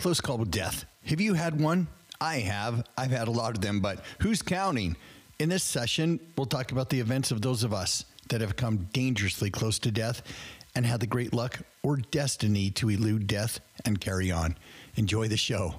close call with death. Have you had one? I have. I've had a lot of them, but who's counting? In this session, we'll talk about the events of those of us that have come dangerously close to death and had the great luck or destiny to elude death and carry on. Enjoy the show.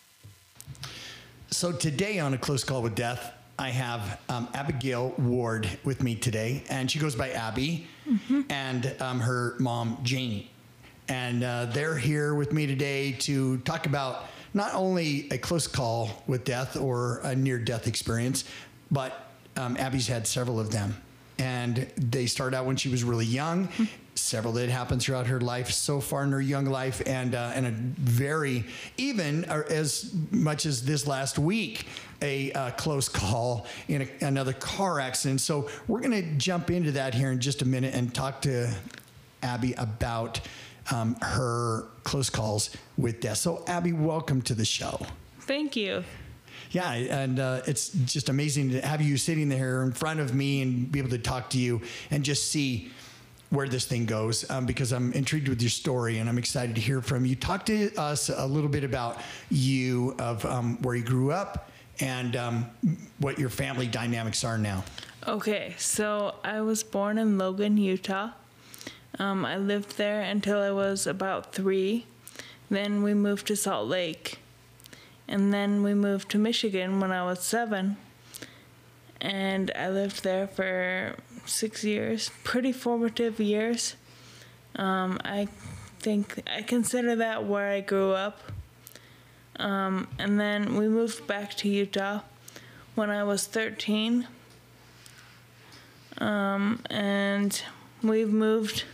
So today on A Close Call with Death, I have Abigail Ward with me today, and she goes by Abby, and her mom, Janie. And they're here with me today to talk about not only a close call with death or a near-death experience, but Abby's had several of them. And they started out when she was really young, several that happened throughout her life so far in her young life, and a very, even as much as this last week, a close call in another car accident. So we're going to jump into that here in just a minute and talk to Abby about her close calls with death. So Abby, welcome to the show. Thank you. Yeah, and it's just amazing to have you sitting there in front of me and be able to talk to you and just see where this thing goes, because I'm intrigued with your story and I'm excited to hear from you. Talk to us a little bit about you, of where you grew up and what your family dynamics are now. Okay, so I was born in Logan, Utah. I lived there until I was about 3. Then we moved to Salt Lake. And then we moved to Michigan when I was 7. And I lived there for 6 years, pretty formative years. I consider that where I grew up. And then we moved back to Utah when I was 13. And we've moved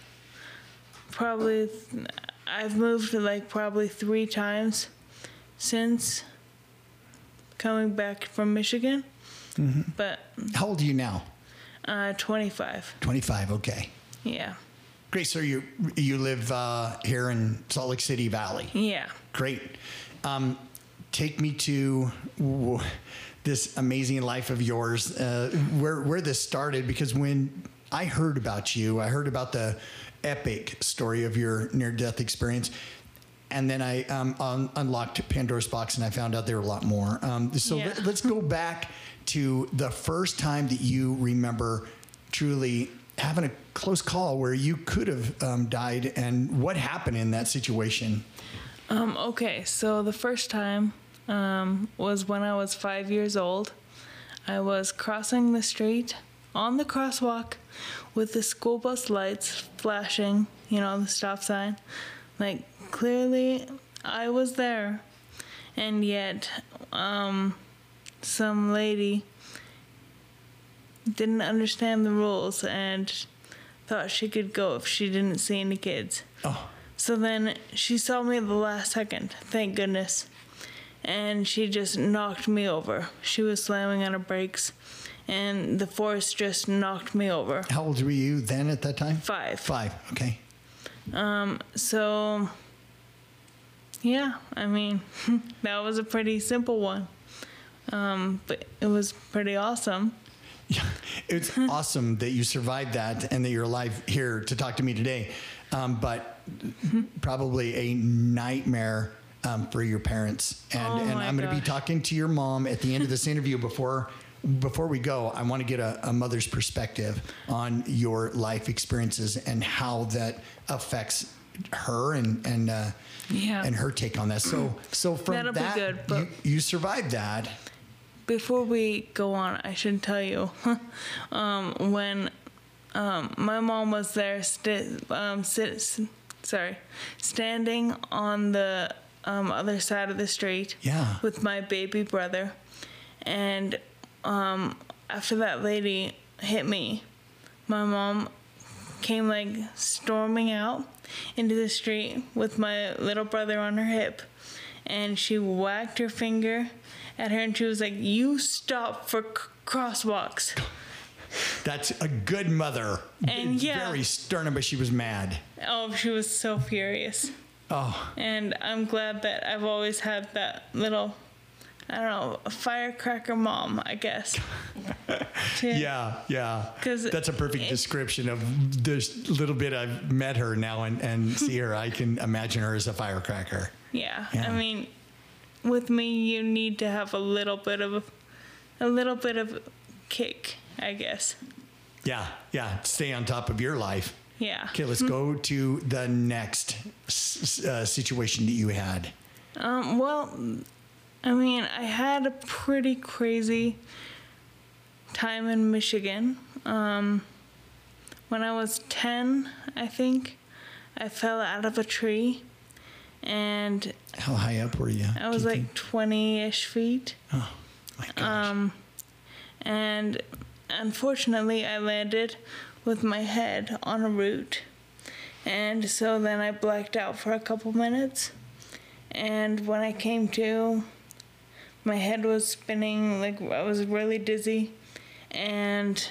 I've moved like probably 3 times since coming back from Michigan. But how old are you now? 25. 25, okay. Yeah. Great. So you live here in Salt Lake City Valley. Yeah. Great. Take me to this amazing life of yours, where this started, because when I heard about you, I heard about the epic story of your near-death experience. And then I unlocked Pandora's box and I found out there were a lot more. Let's go back to the first time that you remember truly having a close call where you could have died, and what happened in that situation. Okay, so the first time was when I was 5 years old. I was crossing the street on the crosswalk with the school bus lights flashing, the stop sign. Like, clearly, I was there, and yet some lady didn't understand the rules and thought she could go if she didn't see any kids. Oh. So then she saw me at the last second, thank goodness, and she just knocked me over. She was slamming on her brakes, and the force just knocked me over. How old were you then at that time? 5. 5, okay. So, yeah, I mean, that was a pretty simple one, but it was pretty awesome. Yeah, it's awesome that you survived that and that you're alive here to talk to me today, but probably a nightmare for your parents. And I'm going to be talking to your mom at the end of this interview. Before we go, I want to get a mother's perspective on your life experiences and how that affects her and her take on that. So from that'll that, be good, but you survived that. Before we go on, I should tell you, when my mom was there standing on the other side of the street with my baby brother, and after that lady hit me, my mom came like storming out into the street with my little brother on her hip, and she whacked her finger at her and she was like, "You stop for crosswalks." That's a good mother. And very stern, but she was mad. Oh, she was so furious. Oh. And I'm glad that I've always had that little, I don't know, a firecracker mom, I guess. Yeah. Because that's a perfect description of this little bit I've met her now and see her. I can imagine her as a firecracker. Yeah. Yeah. I mean, with me, you need to have a little bit of kick, I guess. Yeah, yeah. Stay on top of your life. Yeah. Okay, let's go to the next situation that you had. Well, I mean, I had a pretty crazy time in Michigan. When I was 10, I think, I fell out of a tree, and How high up were you? I was like 20-ish feet. Oh, my gosh. And unfortunately, I landed with my head on a root. And so then I blacked out for a couple minutes. And when I came to, my head was spinning, like I was really dizzy. And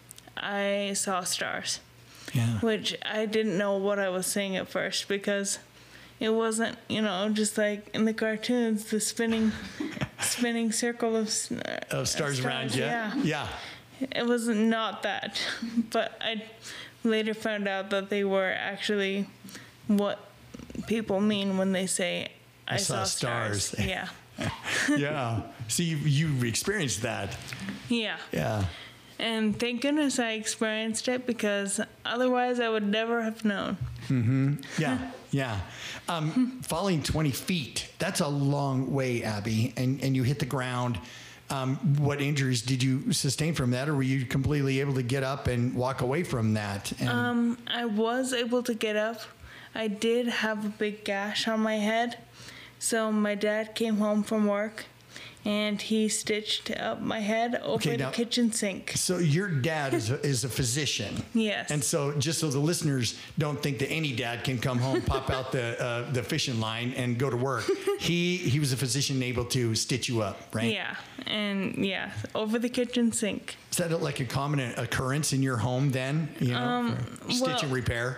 I saw stars, Yeah. which I didn't know what I was seeing at first because it wasn't, just like in the cartoons, the spinning circle of Stars around you. Yeah. Yeah. It was not that, but I later found out that they were actually what people mean when they say, I saw stars. Yeah. Yeah. So you experienced that. Yeah. Yeah. And thank goodness I experienced it because otherwise I would never have known. Yeah. Yeah. Falling 20 feet, that's a long way, Abby. And you hit the ground. What injuries did you sustain from that, or were you completely able to get up and walk away from that? And I was able to get up. I did have a big gash on my head. So my dad came home from work and he stitched up my head over the kitchen sink. So your dad is a physician. Yes. And so just so the listeners don't think that any dad can come home, pop out the fishing line and go to work, he was a physician able to stitch you up, right? Yeah. And over the kitchen sink. Is that like a common occurrence in your home then? For stitch and repair?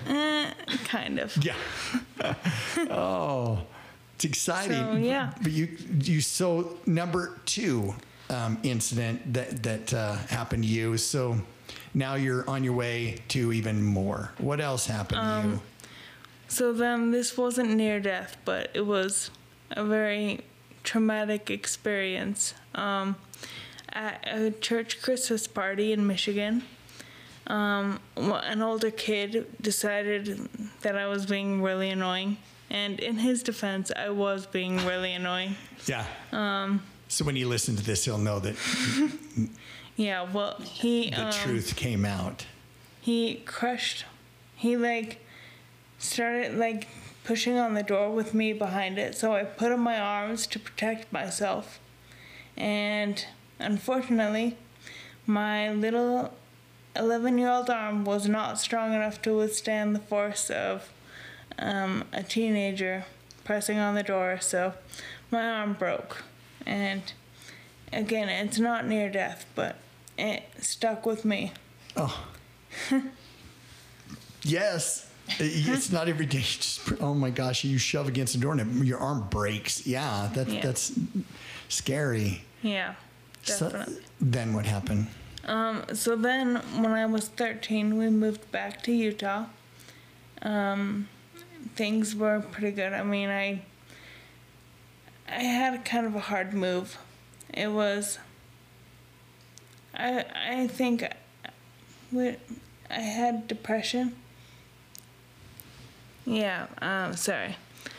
Kind of. Yeah. Oh, it's exciting. So, yeah. But so number 2 incident that happened to you. So now you're on your way to even more. What else happened to you? So then this wasn't near death, but it was a very traumatic experience. At a church Christmas party in Michigan, an older kid decided that I was being really annoying. And in his defense, I was being really annoying. Yeah. So when you listen to this, he'll know that Yeah, well, the truth came out. He started pushing on the door with me behind it. So I put on my arms to protect myself. And unfortunately, my little 11-year-old arm was not strong enough to withstand the force of a teenager pressing on the door, so my arm broke. And again, it's not near death, but it stuck with me. Oh. Yes. It's not every day. Oh my gosh, you shove against the door and your arm breaks. Yeah, that's scary. Yeah, definitely. So, then what happened? So then, when I was 13, we moved back to Utah. Things were pretty good. I mean, I had kind of a hard move. It was, I think I had depression. Yeah, sorry.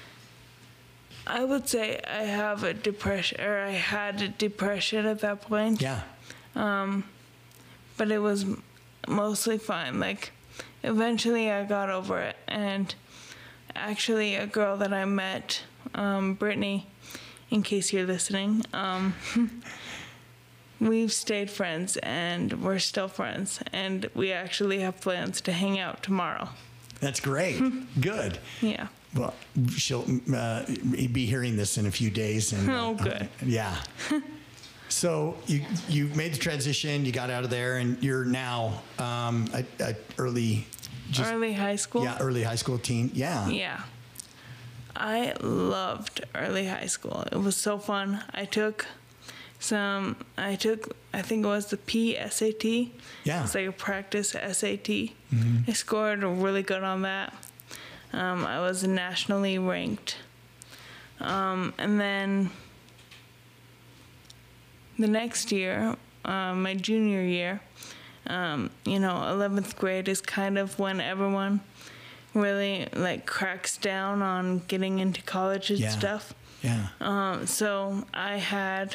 I would say I have a depression, or I had a depression at that point. Yeah. But it was mostly fine. Eventually I got over it, and actually a girl that I met, Brittany, in case you're listening, we've stayed friends, and we're still friends, and we actually have plans to hang out tomorrow. That's great. Good. Yeah. Well, she'll be hearing this in a few days. And, Oh, good. Yeah. So you made the transition, you got out of there, and you're now at early high school? Yeah, early high school teen. Yeah. Yeah. I loved early high school. It was so fun. I think it was the PSAT. Yeah. It's like a practice SAT. Mm-hmm. I scored really good on that. I was nationally ranked. And then the next year, my junior year, 11th grade is kind of when everyone really like cracks down on getting into college and stuff. Yeah. So I had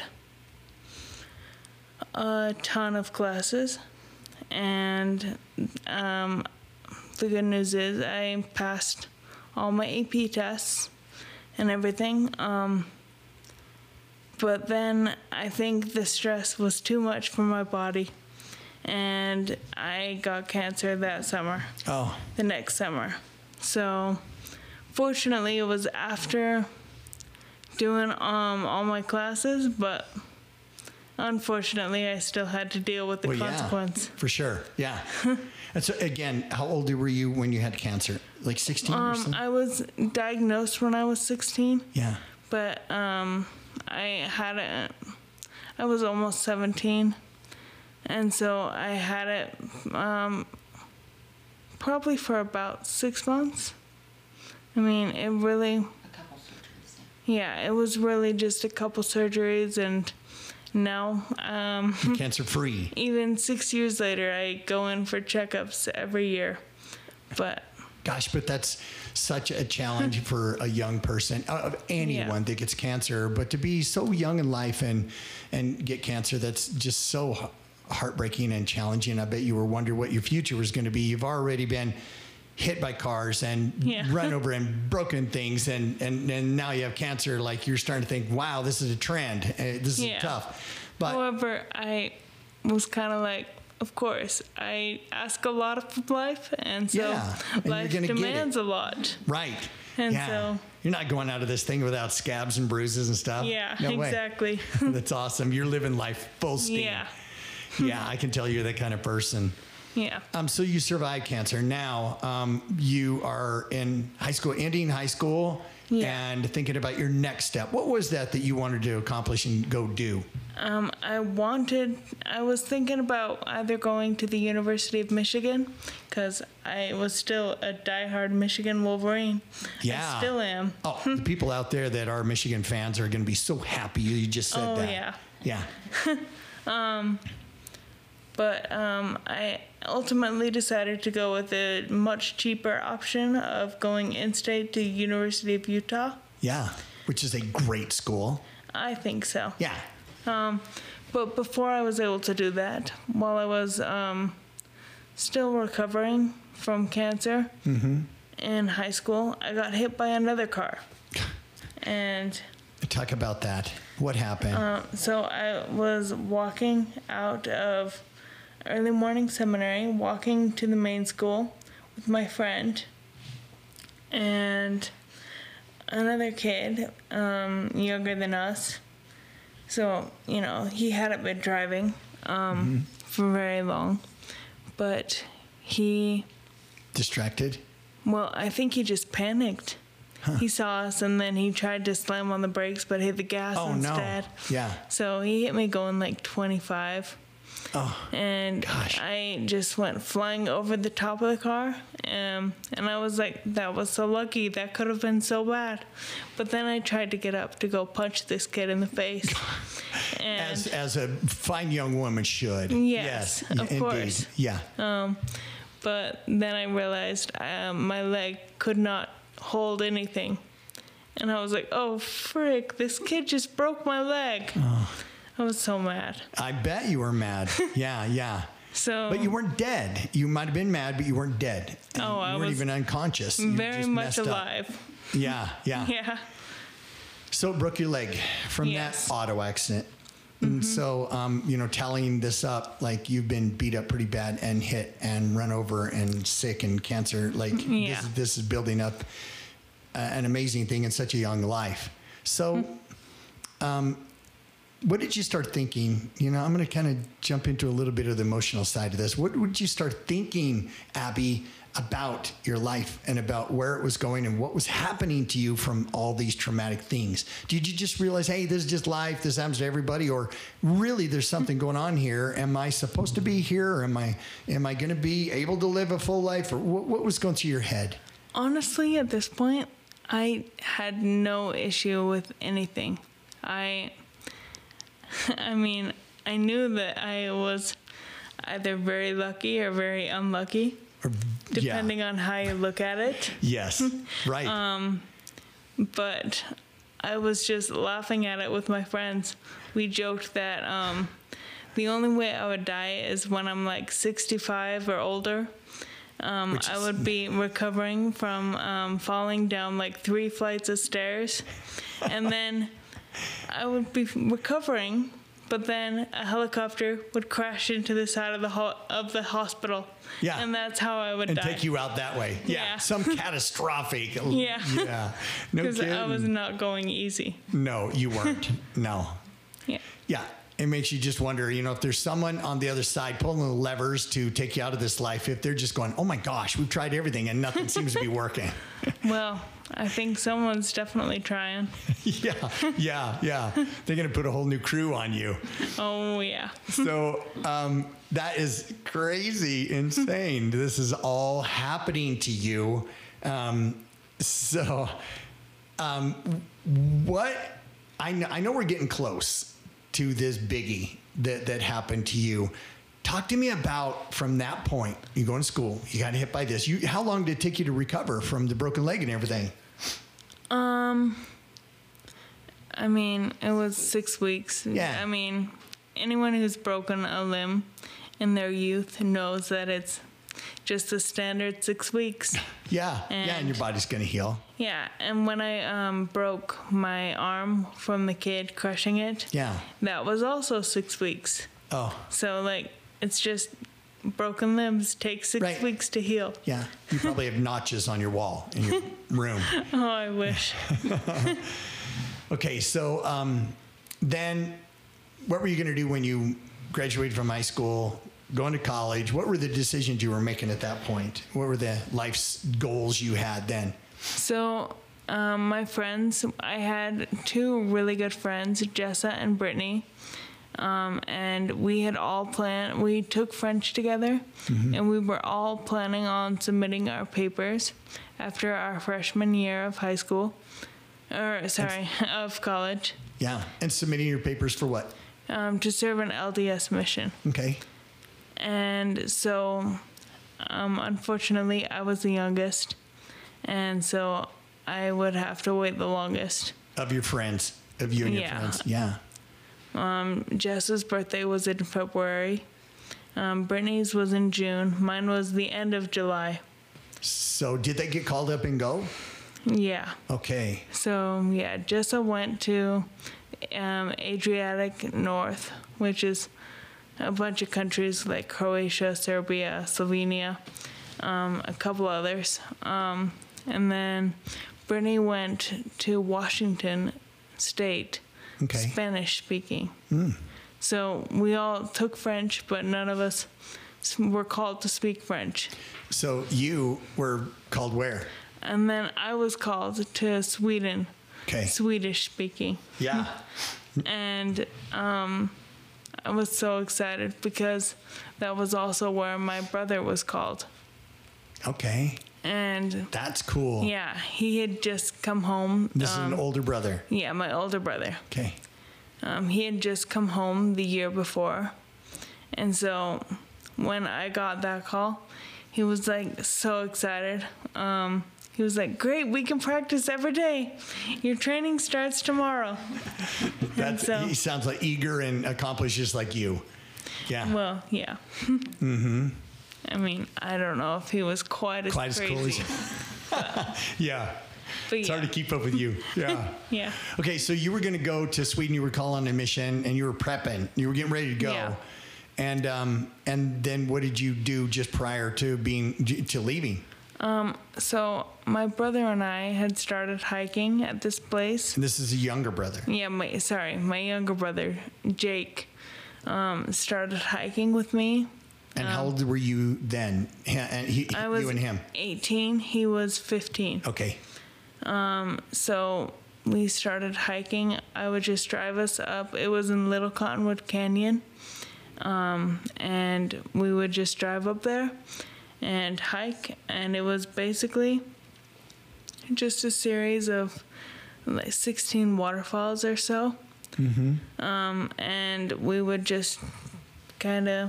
a ton of classes, and the good news is I passed all my AP tests and everything. But then I think the stress was too much for my body, and I got cancer that summer. Oh. The next summer. So fortunately it was after doing all my classes, but unfortunately I still had to deal with the consequence. For sure. Yeah. And so again, how old were you when you had cancer? Like 16 or something? I was diagnosed when I was 16. Yeah. But I was almost 17. And so I had it probably for about 6 months. I mean, it really... A couple surgeries. Yeah, it was really just a couple surgeries, and now... cancer-free. Even 6 years later, I go in for checkups every year. But... Gosh, but that's such a challenge for a young person, of anyone that gets cancer. But to be so young in life and get cancer, that's just so heartbreaking and challenging. I bet you were wondering what your future was going to be. You've already been hit by cars and run over and broken things, and now you have cancer. Like, you're starting to think, wow, this is a trend. This is tough. But however, I was kind of like, of course, I ask a lot of life, and so and life demands a lot. Right. And so you're not going out of this thing without scabs and bruises and stuff. Yeah, no exactly. Way. That's awesome. You're living life full steam. Yeah. Yeah, I can tell you're that kind of person. Yeah. So you survived cancer. Now you are in high school, ending high school, and thinking about your next step. What was that you wanted to accomplish and go do? I was thinking about either going to the University of Michigan, because I was still a diehard Michigan Wolverine. Yeah. I still am. Oh, the people out there that are Michigan fans are going to be so happy you just said that. Oh, yeah. Yeah. But I ultimately decided to go with a much cheaper option of going in-state to University of Utah. Yeah, which is a great school. I think so. Yeah. But before I was able to do that, while I was still recovering from cancer in high school, I got hit by another car. And talk about that. What happened? So I was walking out of early morning seminary, walking to the main school with my friend and another kid younger than us. So, he hadn't been driving for very long, but he... Distracted? Well, I think he just panicked. Huh. He saw us, and then he tried to slam on the brakes, but hit the gas instead. No. Yeah. So he hit me going like 25. Oh, and gosh. I just went flying over the top of the car, and I was like, that was so lucky. That could have been so bad. But then I tried to get up to go punch this kid in the face. And as a fine young woman should. Yes, of indeed. course. Yeah. But then I realized my leg could not hold anything. And I was like, oh, frick, this kid just broke my leg. Oh. I was so mad. I bet you were mad. Yeah. So, but you weren't dead. You might have been mad, but you weren't dead. And I you weren't was even unconscious. You very just much messed up. alive. Yeah. Yeah. So it broke your leg from that auto accident. And so, tallying this up, like, you've been beat up pretty bad and hit and run over and sick and cancer. Like, this is building up an amazing thing in such a young life. So, what did you start thinking? I'm going to kind of jump into a little bit of the emotional side of this. What did you start thinking, Abby, about your life and about where it was going and what was happening to you from all these traumatic things? Did you just realize, hey, this is just life, this happens to everybody, or really there's something going on here? Am I supposed to be here, or am I going to be able to live a full life, or what was going through your head? Honestly, at this point, I had no issue with anything. I mean, I knew that I was either very lucky or very unlucky, depending on how you look at it. Yes, right. But I was just laughing at it with my friends. We joked that the only way I would die is when I'm like 65 or older. I would be recovering from falling down like 3 flights of stairs. And then I would be recovering, but then a helicopter would crash into the side of the hospital. Yeah. And that's how I would die. And take you out that way. Yeah. Some catastrophic. Yeah. Yeah. No Because kidding. I was not going easy. No, you weren't. No. Yeah. Yeah. It makes you just wonder, if there's someone on the other side pulling the levers to take you out of this life, if they're just going, oh my gosh, we've tried everything and nothing seems to be working. Well, I think someone's definitely trying. Yeah. They're going to put a whole new crew on you. Oh, yeah. So that is crazy, insane. This is all happening to you. What I know we're getting close to this biggie that happened to you. Talk to me about from that point. You go to school, you got hit by this. How long did it take you to recover from the broken leg and everything? I mean, it was 6 weeks. Yeah. I mean, anyone who's broken a limb in their youth knows that it's just a standard 6 weeks. Yeah. And your body's going to heal. Yeah, and when I broke my arm from the kid crushing it, that was also 6 weeks. Oh. So, like, it's just broken limbs take 6 weeks to heal. Yeah. You probably have notches on your wall in your room. Oh, I wish. Okay, so then what were you going to do when you graduated from high school, going to college? What were the decisions you were making at that point? What were the life's goals you had then? So, my friends, I had 2 really good friends, Jessa and Brittany. And we had all planned, we took French together, and we were all planning on submitting our papers after our freshman year of high school, of college. Yeah, and submitting your papers for what? To serve an LDS mission. Okay. And so, unfortunately, I was the youngest, and so I would have to wait the longest. Of your friends, of you and your friends, yeah. Jess's birthday was in February. Brittany's was in June. Mine was the end of July. So did they get called up and go? Yeah. Okay. So, yeah, Jessa went to Adriatic North, which is a bunch of countries like Croatia, Serbia, Slovenia, a couple others. And then Brittany went to Washington State, Spanish speaking. So we all took French, but none of us were called to speak French. So you were called where? And then I was called to Sweden, Swedish speaking. Yeah. And I was so excited because that was also where my brother was called. Okay. And that's cool. Yeah, he had just come home. This is an older brother. Yeah, my older brother. Okay. He had just come home the year before. And so when I got that call, he was like so excited. He was like, great, we can practice every day. Your training starts tomorrow. He sounds like eager and accomplished just like you. Yeah. Well, yeah. I mean, I don't know if he was quite as crazy. Cool as yeah. But it's hard to keep up with you. Yeah. Yeah. Okay, so you were going to go to Sweden. You were calling a mission, and you were prepping. You were getting ready to go. Yeah. And then what did you do just prior to leaving? So my brother and I had started hiking at this place. And this is a younger brother. Yeah, my younger brother, Jake, started hiking with me. And how old were you then? I was you and him? 18. He was 15. Okay. So we started hiking. I would just drive us up. It was in Little Cottonwood Canyon. And we would just drive up there and hike. And it was basically just a series of like 16 waterfalls or so. And we would just kind of,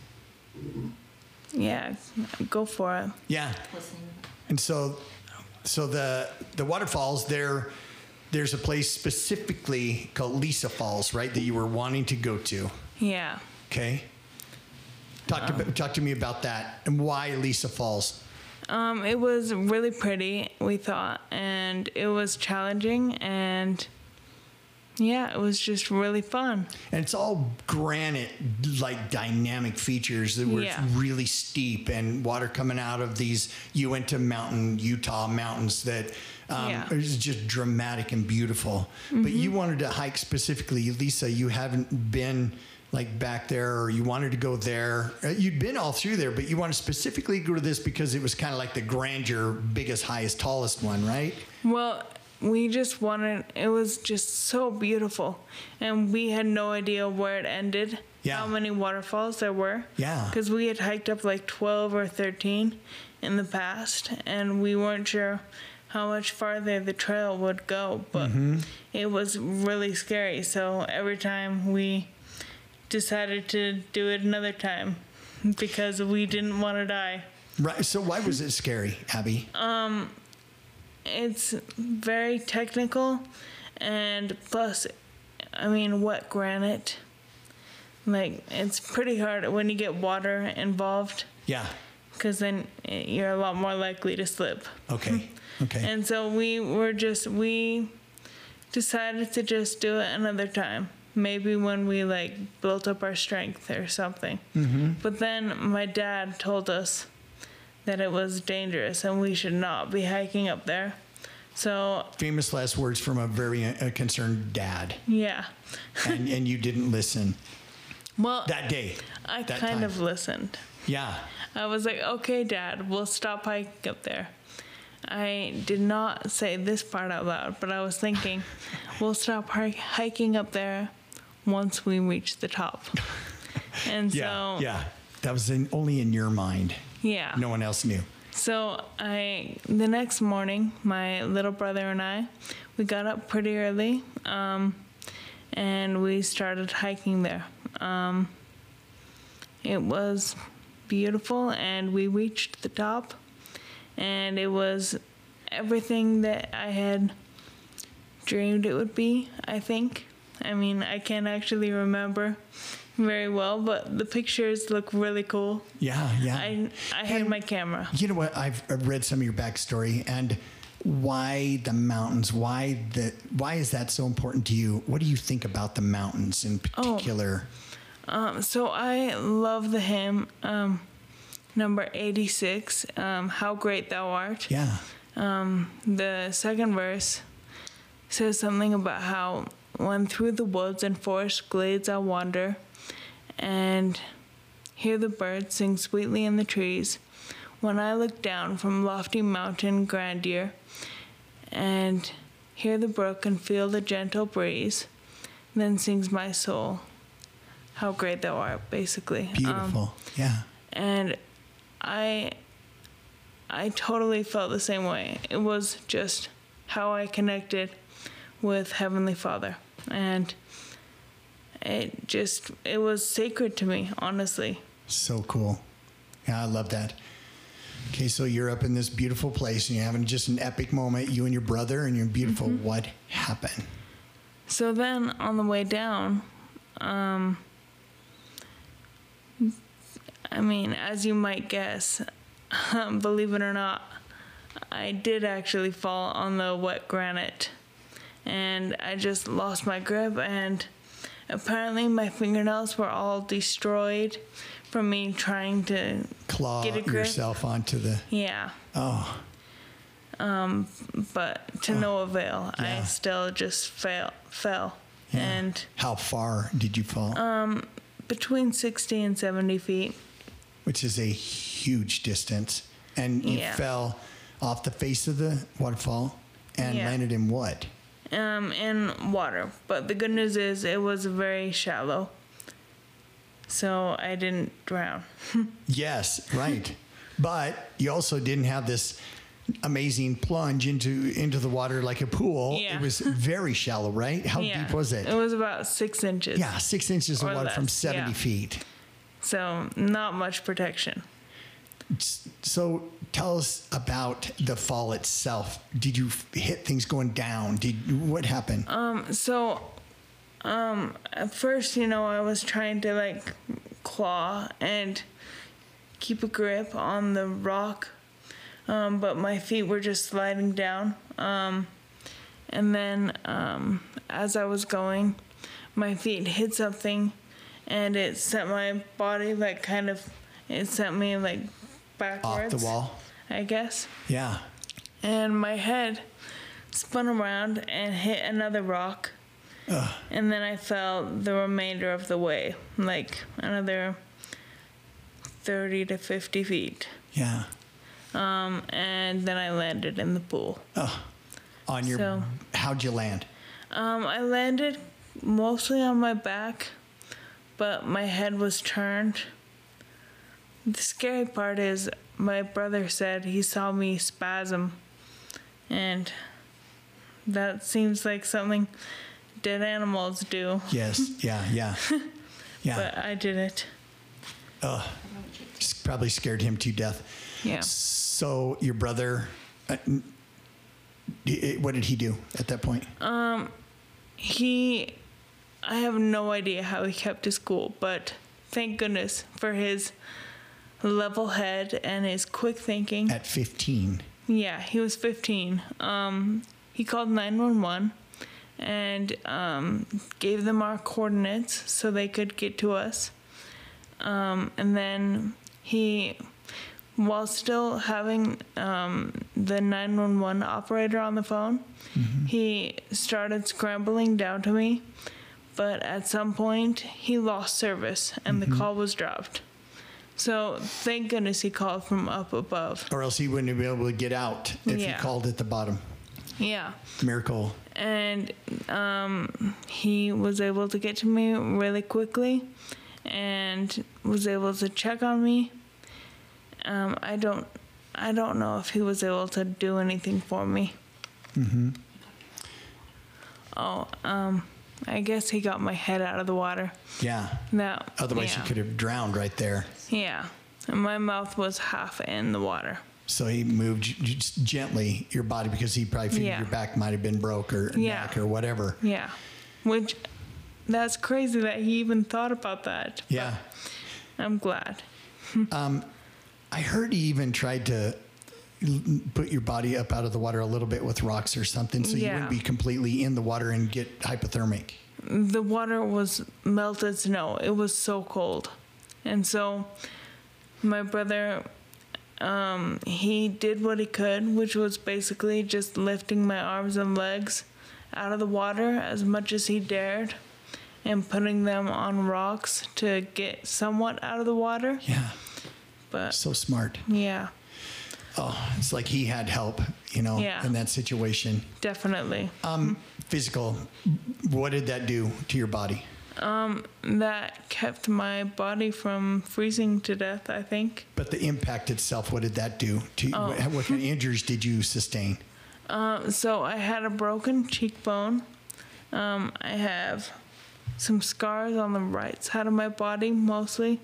go for it. Yeah. And so the waterfalls there's a place specifically called Lisa Falls, right, that you were wanting to go to. Yeah. Okay. Talk to me about that and why Lisa Falls. It was really pretty, we thought, and it was challenging, and it was just really fun. And it's all granite, like dynamic features that were really steep and water coming out of these Uinta Mountain, Utah mountains that it was just dramatic and beautiful. But you wanted to hike specifically, Lisa. You haven't been like back there, or you wanted to go there. You'd been all through there, but you want to specifically go to this because it was kind of like the grandeur, biggest, highest, tallest one, right? Well, we just wanted, it was just so beautiful. And we had no idea where it ended, how many waterfalls there were. Yeah. Because we had hiked up like 12 or 13 in the past, and we weren't sure how much farther the trail would go, but it was really scary. So every time we decided to do it another time because we didn't want to die. Right. So why was it scary, Abby? It's very technical, and plus, I mean, wet granite. Like, it's pretty hard when you get water involved. Yeah. Because then you're a lot more likely to slip. Okay. Okay. And so we decided to just do it another time. Maybe when we like built up our strength or something. But then my dad told us that it was dangerous and we should not be hiking up there. So famous last words from a very concerned dad. Yeah. and you didn't listen. Well, that day. I kind of listened. Yeah. I was like, okay, Dad, we'll stop hiking up there. I did not say this part out loud, but I was thinking, we'll stop hiking up there once we reach the top. And so... Yeah, that was only in your mind. Yeah. No one else knew. So the next morning, my little brother and we got up pretty early, and we started hiking there. It was beautiful, and we reached the top, and it was everything that I had dreamed it would be, I think. I mean, I can't actually remember very well, but the pictures look really cool. Yeah. I had my camera. You know what? I've read some of your backstory, and why the mountains? Why is that so important to you? What do you think about the mountains in particular? So I love the hymn, number 86, How Great Thou Art. Yeah. The second verse says something about how when through the woods and forest glades I wander and hear the birds sing sweetly in the trees, when I look down from lofty mountain grandeur and hear the brook and feel the gentle breeze, then sings my soul, how great thou art, basically. Beautiful. Yeah. And I totally felt the same way. It was just how I connected with Heavenly Father. And it was sacred to me, honestly. So cool. Yeah, I love that. Okay, so you're up in this beautiful place and you're having just an epic moment, you and your brother, and you're beautiful. What happened? So then on the way down, I mean, as you might guess, believe it or not, I did actually fall on the wet granite. And I just lost my grip, and apparently my fingernails were all destroyed from me trying to claw get a grip. Yourself onto the... Yeah. Oh. But to no avail. Yeah. I still just fell. Yeah. And how far did you fall? Between 60 and 70 feet. Which is a huge distance. And you fell off the face of the waterfall and landed in what? In water. But the good news is it was very shallow. So I didn't drown. Yes, right. But you also didn't have this amazing plunge into the water like a pool. Yeah. It was very shallow, right? How deep was it? It was about 6 inches. Yeah, 6 inches of Or water from less, 70 yeah. feet. So not much protection. So tell us about the fall itself. Did you hit things going down? What happened? At first, I was trying to like claw and keep a grip on the rock, but my feet were just sliding down. And then as I was going, my feet hit something, and it sent my body it sent me like backwards. Off the wall? I guess. Yeah. And my head spun around and hit another rock. And then I fell the remainder of the way, like another 30 to 50 feet. Yeah. And then I landed in the pool. On your, So- how'd you land? I landed mostly on my back, but my head was turned. The scary part is my brother said he saw me spasm, and that seems like something dead animals do, Yes. Yeah. Yeah. Yeah. but I did it. Probably scared him to death. Yeah. So your brother, what did he do at that point? I have no idea how he kept his cool, but thank goodness for his level head and his quick thinking. At 15. Yeah, he was 15. He called 911 and gave them our coordinates so they could get to us. And then he, while still having the 911 operator on the phone, he started scrambling down to me. But at some point, he lost service and the call was dropped. So thank goodness he called from up above. Or else he wouldn't have been able to get out if he Yeah. called at the bottom. Yeah. Miracle. And he was able to get to me really quickly and was able to check on me. I don't know if he was able to do anything for me. I guess he got my head out of the water. Yeah. That, Otherwise, yeah. you could have drowned right there. Yeah. And my mouth was half in the water. So he moved just gently your body because he probably figured Yeah. your back might have been broke or neck or whatever. Yeah. Which, that's crazy that he even thought about that. Yeah. I'm glad. I heard he even tried to put your body up out of the water a little bit with rocks or something so you Yeah. wouldn't be completely in the water and get hypothermic. The water was melted snow. It was so cold. And so my brother, he did what he could, which was basically just lifting my arms and legs out of the water as much as he dared and putting them on rocks to get somewhat out of the water. Yeah. But So smart. yeah, Oh, it's like he had help, Yeah. in that situation. definitely. Physical, what did that do to your body? That kept my body from freezing to death, I think. But the impact itself, what did that do to you? What kind of injuries did you sustain? So I had a broken cheekbone. I have some scars on the right side of my body, mostly.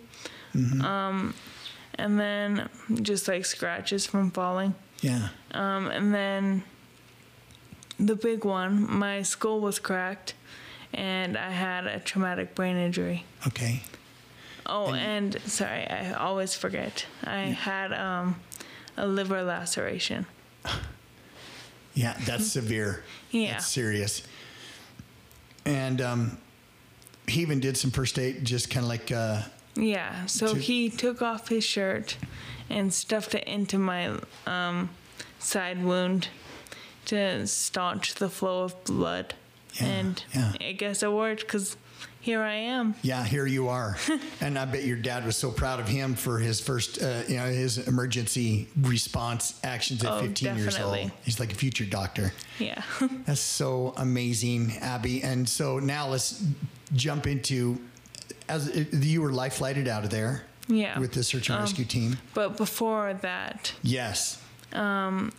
And then just like scratches from falling. Yeah. And then the big one, my skull was cracked and I had a traumatic brain injury. Okay. Oh, and sorry, I always forget. I had a liver laceration. Yeah, that's severe. Yeah. That's serious. And he even did some first aid, just kind of like, Yeah, so To- he took off his shirt and stuffed it into my side wound to staunch the flow of blood. Yeah, And yeah. I guess it worked because here I am. yeah, here you are. And I bet your dad was so proud of him for his first, his emergency response actions at Oh, 15 years old. definitely. He's like a future doctor. Yeah. That's so amazing, Abby. And so now let's jump into, as you were life flighted out of there Yeah. with the search and rescue team. But before that, Yes.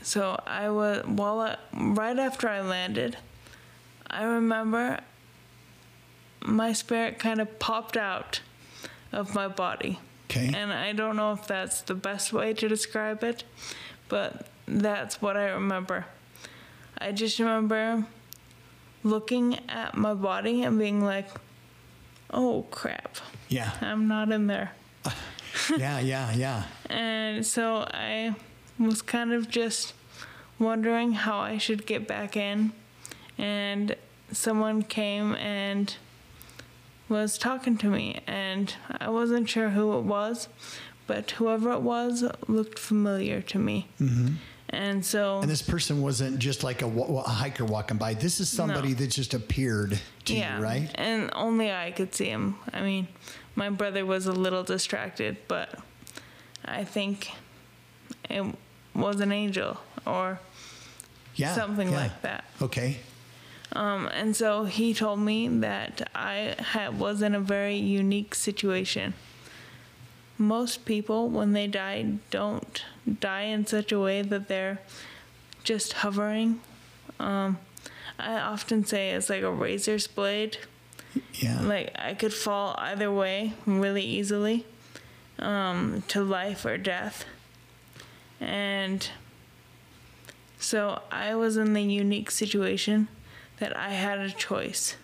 so right after I landed, I remember my spirit kind of popped out of my body. Okay. And I don't know if that's the best way to describe it, but that's what I remember. I just remember looking at my body and being like, oh crap. Yeah. I'm not in there. Yeah. And so I was kind of just wondering how I should get back in. And someone came and was talking to me, and I wasn't sure who it was, but whoever it was looked familiar to me. Mm-hmm. And so... And this person wasn't just like a hiker walking by. This is somebody that just appeared to you, right? And only I could see him. I mean, my brother was a little distracted, but I think it was an angel or something like that. Okay. And so he told me that I was in a very unique situation. Most people, when they die, don't die in such a way that they're just hovering. I often say it's like a razor's blade. Yeah. Like I could fall either way really easily, to life or death. And so I was in the unique situation that I had a choice.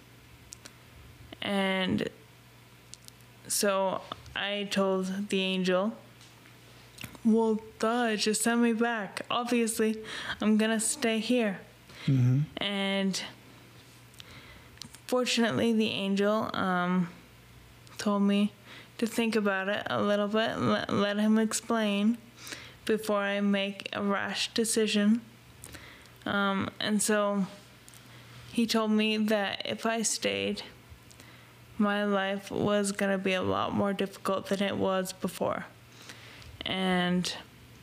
And so I told the angel, well, duh, just send me back. Obviously, I'm gonna stay here. Mm-hmm. And fortunately, the angel told me to think about it a little bit, let him explain before I make a rash decision. And so he told me that if I stayed, my life was going to be a lot more difficult than it was before. And,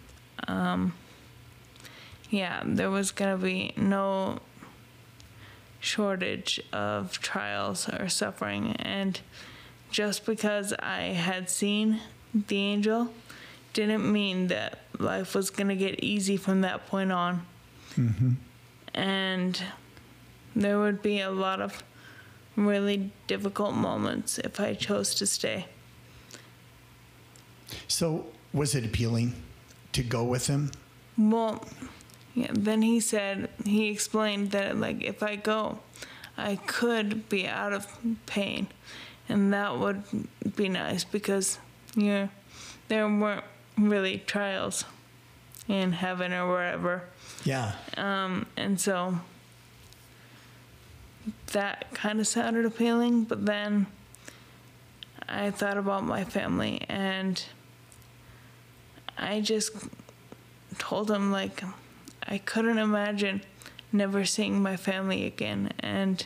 there was going to be no shortage of trials or suffering. And just because I had seen the angel didn't mean that life was going to get easy from that point on. Mm-hmm. And there would be a lot of really difficult moments if I chose to stay. So was it appealing to go with him? Well, yeah, then he explained that like if I go, I could be out of pain. And that would be nice because there weren't really trials in heaven or wherever. Yeah. And so that kind of sounded appealing, but then I thought about my family and I just told him like I couldn't imagine never seeing my family again. And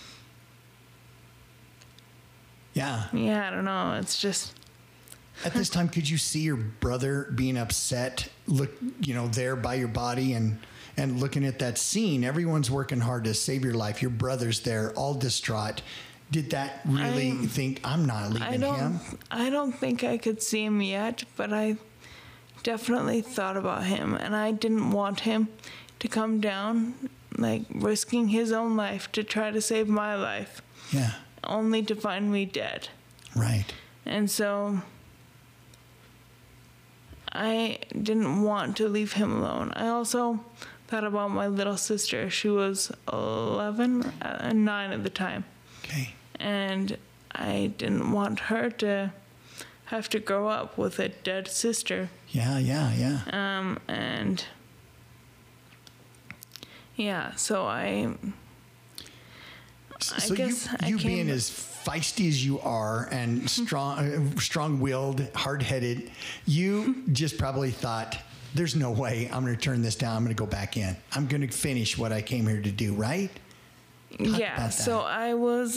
I don't know, it's just... At this time, could you see your brother being upset, there by your body and looking at that scene? Everyone's working hard to save your life. Your brother's there, all distraught. Did that really think, I'm not leaving him? I don't think I could see him yet, but I definitely thought about him. And I didn't want him to come down, like risking his own life to try to save my life. Yeah. Only to find me dead. Right. And so I didn't want to leave him alone. I also thought about my little sister. She was 9 at the time. Okay. And I didn't want her to have to grow up with a dead sister. Yeah. And so I guess you being as feisty as you are and strong-willed, hard-headed, you just probably thought, there's no way I'm going to turn this down. I'm going to go back in. I'm going to finish what I came here to do, right? Yeah, so I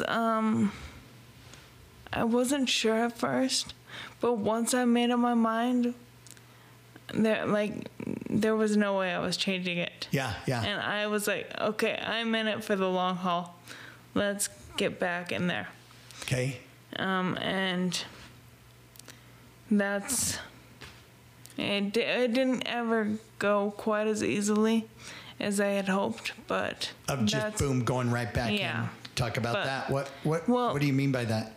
wasn't sure at first, but once I made up my mind, there was no way I was changing it. Yeah. And I was like, okay, I'm in it for the long haul. Let's get back in there. Okay. And that's It didn't ever go quite as easily as I had hoped, but Of just boom, going right back Yeah. in. Talk about But- that. What well- do you mean by that?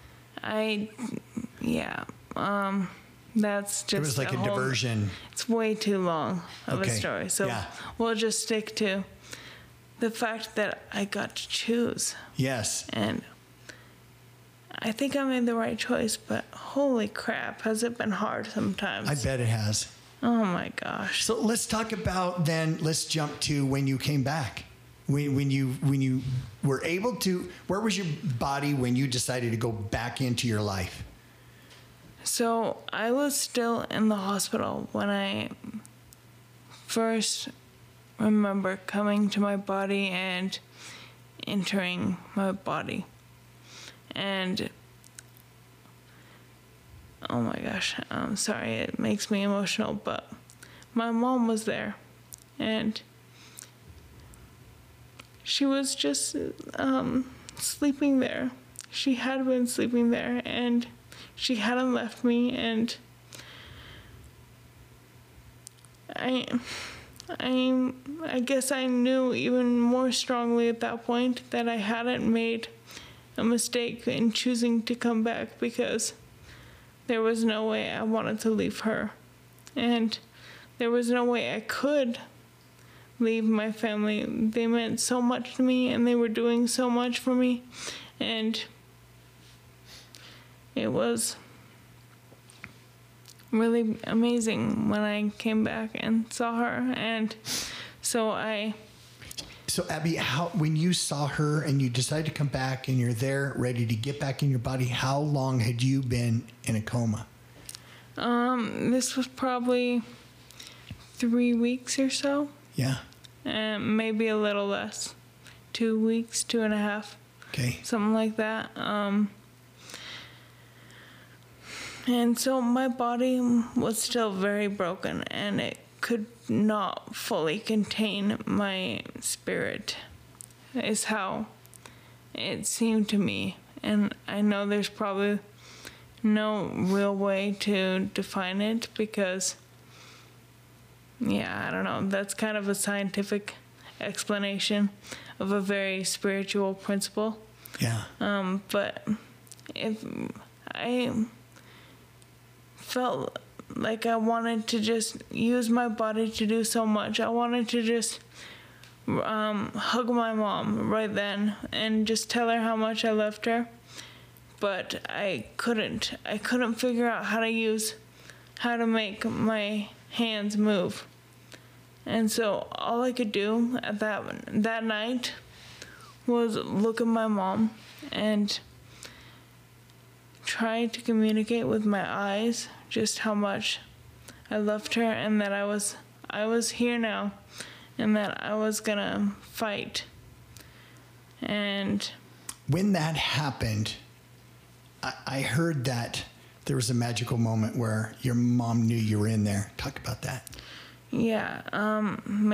That's just It was like a whole- diversion. It's way too long of Okay, a story, so yeah. we'll just stick to the fact that I got to choose, Yes. and I think I made the right choice. But holy crap, has it been hard sometimes? I bet it has. Oh my gosh. So let's talk about then. Let's jump to when you came back. When you were able to. Where was your body when you decided to go back into your life? So I was still in the hospital when I first remember coming to my body and entering my body. And oh my gosh, I'm sorry, it makes me emotional, but my mom was there, and she was just sleeping there. She had been sleeping there, and she hadn't left me, and I guess I knew even more strongly at that point that I hadn't made a mistake in choosing to come back, because there was no way I wanted to leave her, and there was no way I could leave my family. They meant so much to me, and they were doing so much for me, and it was really amazing when I came back and saw her. And so Abby, when you saw her and you decided to come back and you're there ready to get back in your body, how long had you been in a coma? This was probably 3 weeks or so. Yeah. Maybe a little less. 2 weeks, 2.5. Okay. Something like that. And so my body was still very broken, and it could not fully contain my spirit, is how it seemed to me. And I know there's probably no real way to define it, because, yeah, I don't know, that's kind of a scientific explanation of a very spiritual principle. Yeah. But if I felt like I wanted to just use my body to do so much. I wanted to just hug my mom right then and just tell her how much I loved her. But I couldn't figure out how to make my hands move. And so all I could do at that night was look at my mom and try to communicate with my eyes just how much I loved her, and that I was here now, and that I was gonna fight. And when that happened, I heard that there was a magical moment where your mom knew you were in there. Talk about that. yeah,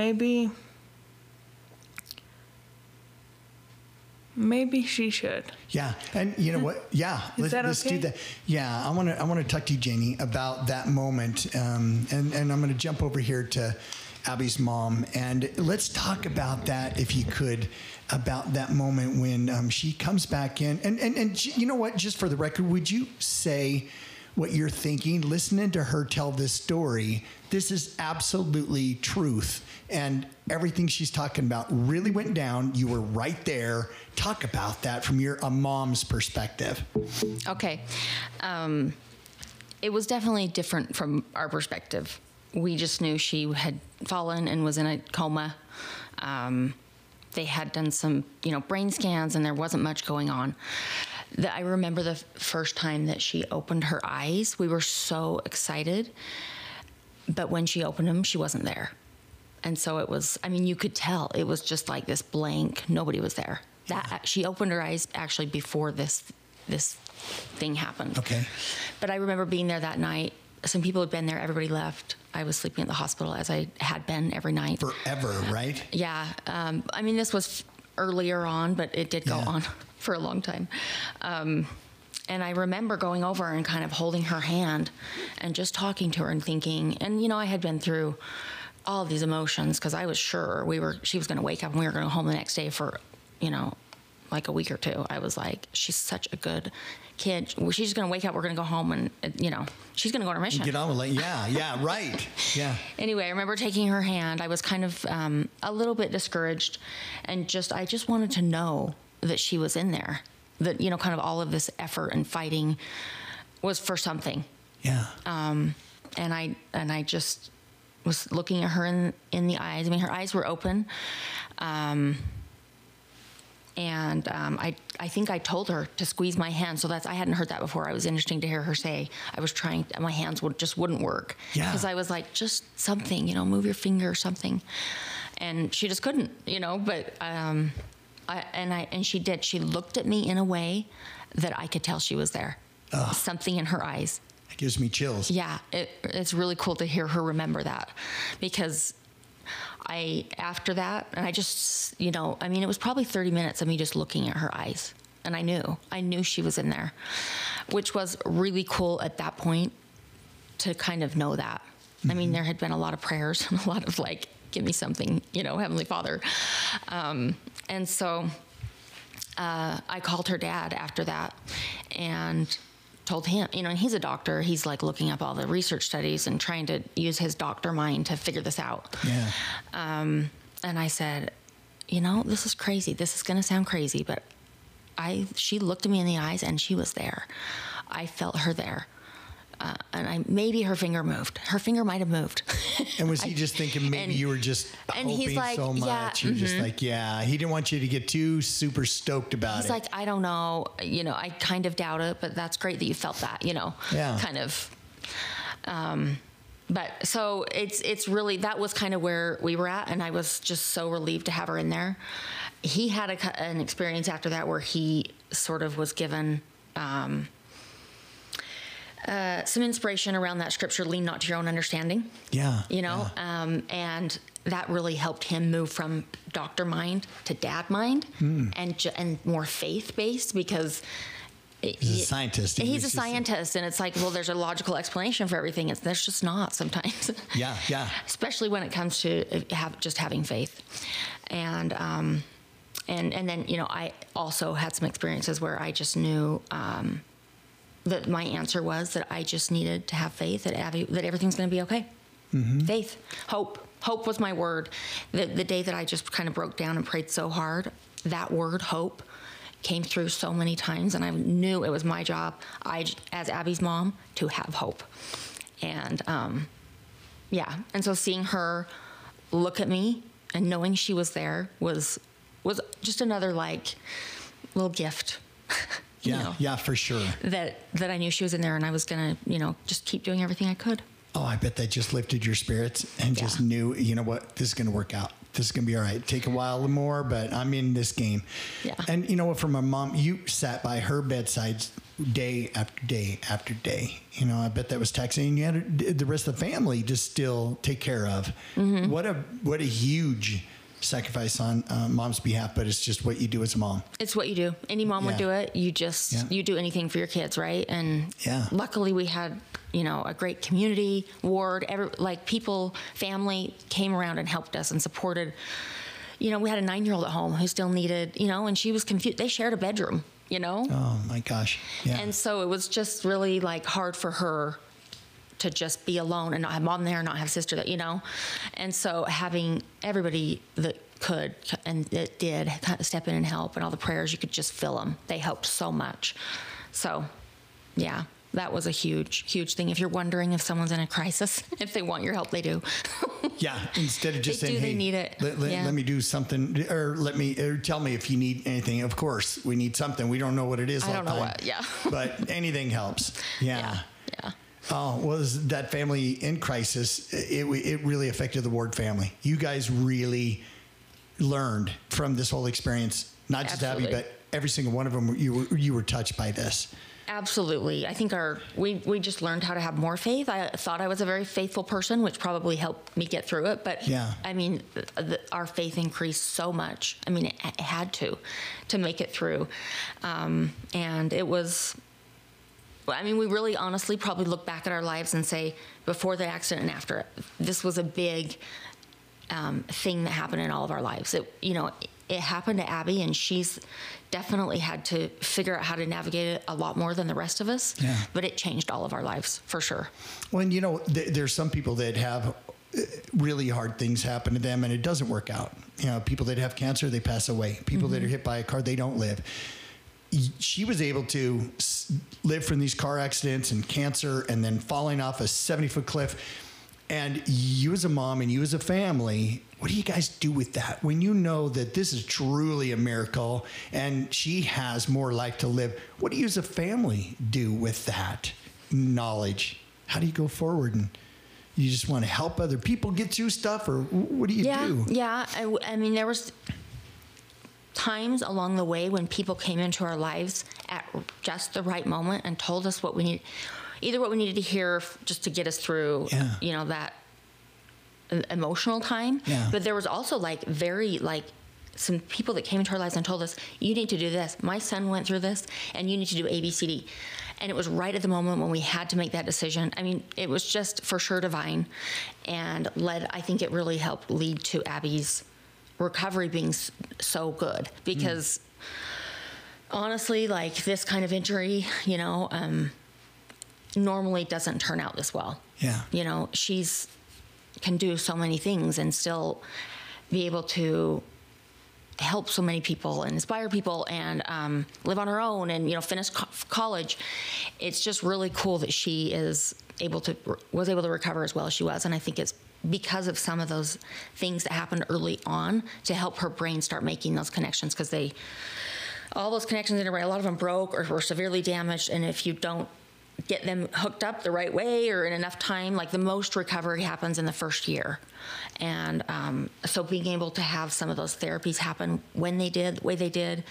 maybe she should. Yeah, and you know what? Yeah, let's okay? do that. Yeah, I want to talk to you, Janie, about that moment, and I'm going to jump over here to Abby's mom, and let's talk about that, if you could, about that moment when she comes back in, and you know what? Just for the record, would you say what you're thinking, listening to her tell this story? This is absolutely truth, and everything she's talking about really went down. You were right there. Talk about that from a mom's perspective. Okay. It was definitely different from our perspective. We just knew she had fallen and was in a coma. They had done some, brain scans, and there wasn't much going on. I remember the first time that she opened her eyes, we were so excited. But when she opened them, she wasn't there. And so it was, you could tell. It was just like this blank. Nobody was there. She opened her eyes actually before this thing happened. Okay. But I remember being there that night. Some people had been there. Everybody left. I was sleeping at the hospital, as I had been every night. Forever, right? Yeah. This was earlier on, but it did go on for a long time. And I remember going over and kind of holding her hand and just talking to her and thinking, and, you know, I had been through all of these emotions because I was sure she was going to wake up and we were going to go home the next day for, you know, like a week or two. I was like, she's such a good kid. She's just going to wake up. We're going to go home and, you know, she's going to go on her mission. Get on with it. Yeah, right. Yeah. Anyway, I remember taking her hand. I was kind of a little bit discouraged and I just wanted to know that she was in there, that, you know, kind of all of this effort and fighting was for something. Yeah. And I just was looking at her in the eyes. I mean, her eyes were open. I think I told her to squeeze my hand. So I hadn't heard that before. It was interesting to hear her say, I was trying, my hands wouldn't work. Yeah. Because I was like, just something, you know, move your finger or something. And she just couldn't, you know, but, and she did. She looked at me in a way that I could tell she was there. Ugh. Something in her eyes. It gives me chills. Yeah. It's really cool to hear her remember that, because after that, and I just, you know, I mean, it was probably 30 minutes of me just looking at her eyes, and I knew she was in there, which was really cool at that point to kind of know that. I mean, there had been a lot of prayers and a lot of like, give me something, you know, Heavenly Father. And so I called her dad after that and told him, you know, and he's a doctor. He's like looking up all the research studies and trying to use his doctor mind to figure this out. Yeah. And I said, you know, this is crazy. This is going to sound crazy, but she looked at me in the eyes and she was there. I felt her there. And maybe her finger moved. Her finger might have moved. And was he just thinking maybe you were just hoping he's like, so much? yeah, You're just like, yeah. He didn't want you to get too super stoked about it. He's like, I don't know. You know, I kind of doubt it, but that's great that you felt that, you know, Yeah. kind of. But so it's really, that was kind of where we were at. And I was just so relieved to have her in there. He had an experience after that where he sort of was given, some inspiration around that scripture, lean not to your own understanding. Yeah. You know, yeah. And that really helped him move from doctor mind to dad mind and more faith based, because he's a scientist. He's a scientist, and it's like, well, there's a logical explanation for everything. There's just not sometimes. Yeah, yeah. Especially when it comes to just having faith. And then, you know, I also had some experiences where I just knew that my answer was that I just needed to have faith that everything's going to be okay. Mm-hmm. Faith, hope. Hope was my word. The day that I just kind of broke down and prayed so hard, that word, hope, came through so many times, and I knew it was my job, as Abby's mom, to have hope. And yeah, and so seeing her look at me and knowing she was there was just another like little gift. Yeah, you know, yeah, for sure. That I knew she was in there, and I was gonna, you know, just keep doing everything I could. Oh, I bet that just lifted your spirits and just knew, you know what, this is going to work out. This is going to be all right. Take a while more, but I'm in this game. Yeah. And you know what, for my mom, you sat by her bedside day after day after day. You know, I bet that was taxing. And you had the rest of the family to still take care of. Mm-hmm. What a huge sacrifice on mom's behalf, but it's just what you do as a mom. It's what you do. Any mom would do it. You just, you do anything for your kids, right? And luckily we had, you know, a great community, ward, people, family came around and helped us and supported. You know, we had a 9-year-old at home who still needed, you know, and she was confused. They shared a bedroom, you know? Oh my gosh. Yeah. And so it was just really like hard for her to just be alone and not have mom there, not have sister that, you know? And so having everybody that could and that did kind of step in and help, and all the prayers, you could just feel them. They helped so much. So yeah, that was a huge, huge thing. If you're wondering if someone's in a crisis, if they want your help, they do. Yeah. Instead of just saying, hey, they need it. Let me do something, or tell me if you need anything. Of course, we need something. We don't know what it is. I don't know what. Yeah. But anything helps. Yeah. Yeah. Oh, well, that family in crisis, it really affected the Ward family. You guys really learned from this whole experience, not just Abby, but every single one of them. You were touched by this. Absolutely. I think we just learned how to have more faith. I thought I was a very faithful person, which probably helped me get through it. But I mean, our faith increased so much. I mean, it had to make it through. And it was I mean, we really honestly probably look back at our lives and say, before the accident and after it, this was a big thing that happened in all of our lives. It happened to Abby, and she's definitely had to figure out how to navigate it a lot more than the rest of us. Yeah. But it changed all of our lives, for sure. Well, and there's some people that have really hard things happen to them and it doesn't work out. People that have cancer, they pass away. People that are hit by a car, they don't live. She was able to live from these car accidents and cancer and then falling off a 70-foot cliff. And you as a mom and you as a family, what do you guys do with that when you know that this is truly a miracle and she has more life to live? What do you as a family do with that knowledge? How do you go forward? And you just want to help other people get through stuff, or what do you do? Yeah. I mean, there was times along the way when people came into our lives at just the right moment and told us what we need. Either what we needed to hear just to get us through, that emotional time. Yeah. But there was also some people that came into our lives and told us, you need to do this. My son went through this, and you need to do A, B, C, D. And it was right at the moment when we had to make that decision. I mean, it was just for sure divine, and I think it really helped lead to Abby's recovery being so good. Because honestly, this kind of injury, normally doesn't turn out this well. Yeah. She's can do so many things and still be able to help so many people and inspire people and live on her own and, finish college. It's just really cool that she was able to recover as well as she was. And I think it's because of some of those things that happened early on to help her brain start making those connections, because all those connections in her brain, a lot of them broke or were severely damaged. And if you don't get them hooked up the right way or in enough time, the most recovery happens in the first year. And so being able to have some of those therapies happen when they did, the way they did,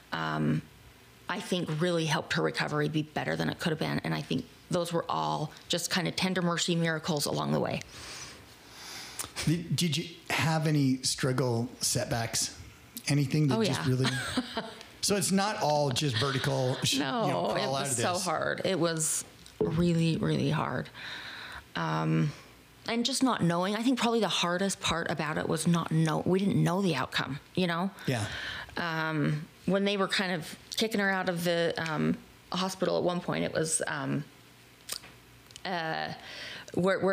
I think really helped her recovery be better than it could have been. And I think those were all just kind of tender mercy miracles along the way. Did you have any struggle setbacks? Anything that just really... So it's not all just vertical. No, it was so hard. It was really, really hard. And just not knowing. I think probably the hardest part about it was we didn't know the outcome, Yeah. When they were kind of kicking her out of the hospital at one point, it was where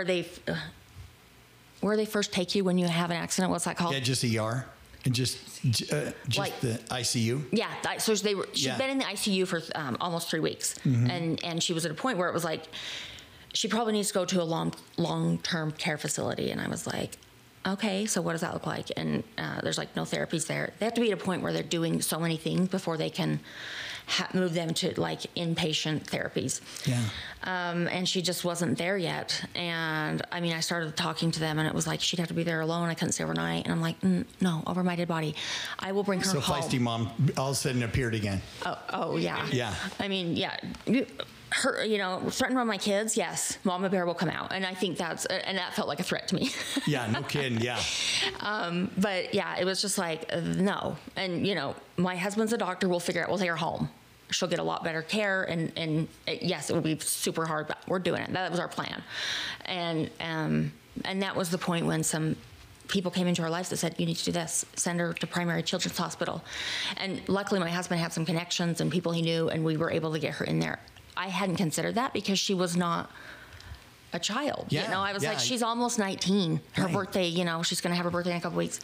they first take you when you have an accident. What's that called? Yeah, just ER. And just the ICU? Yeah. So she'd been in the ICU for almost 3 weeks. Mm-hmm. And she was at a point where it was she probably needs to go to a long-term care facility. And I was like, okay, so what does that look like? And there's no therapies there. They have to be at a point where they're doing so many things before they can move them to inpatient therapies. Yeah. And she just wasn't there yet. And I mean, I started talking to them, and it was she'd have to be there alone. I couldn't stay overnight. And I'm like, no, over my dead body. I will bring her home. So feisty mom all of a sudden appeared again. Oh yeah. Yeah. I mean, yeah. Her, threaten around my kids, yes, Mama Bear will come out. And I think that felt like a threat to me. Yeah, no kidding, yeah. But yeah, it was just no. And, my husband's a doctor, we'll take her home. She'll get a lot better care, and yes, it will be super hard, but we're doing it. That was our plan. And that was the point when some people came into our lives that said, you need to do this, send her to Primary Children's Hospital. And luckily my husband had some connections and people he knew, and we were able to get her in there. I hadn't considered that because she was not a child. Yeah, I was she's almost 19. Her birthday, she's going to have her birthday in a couple weeks.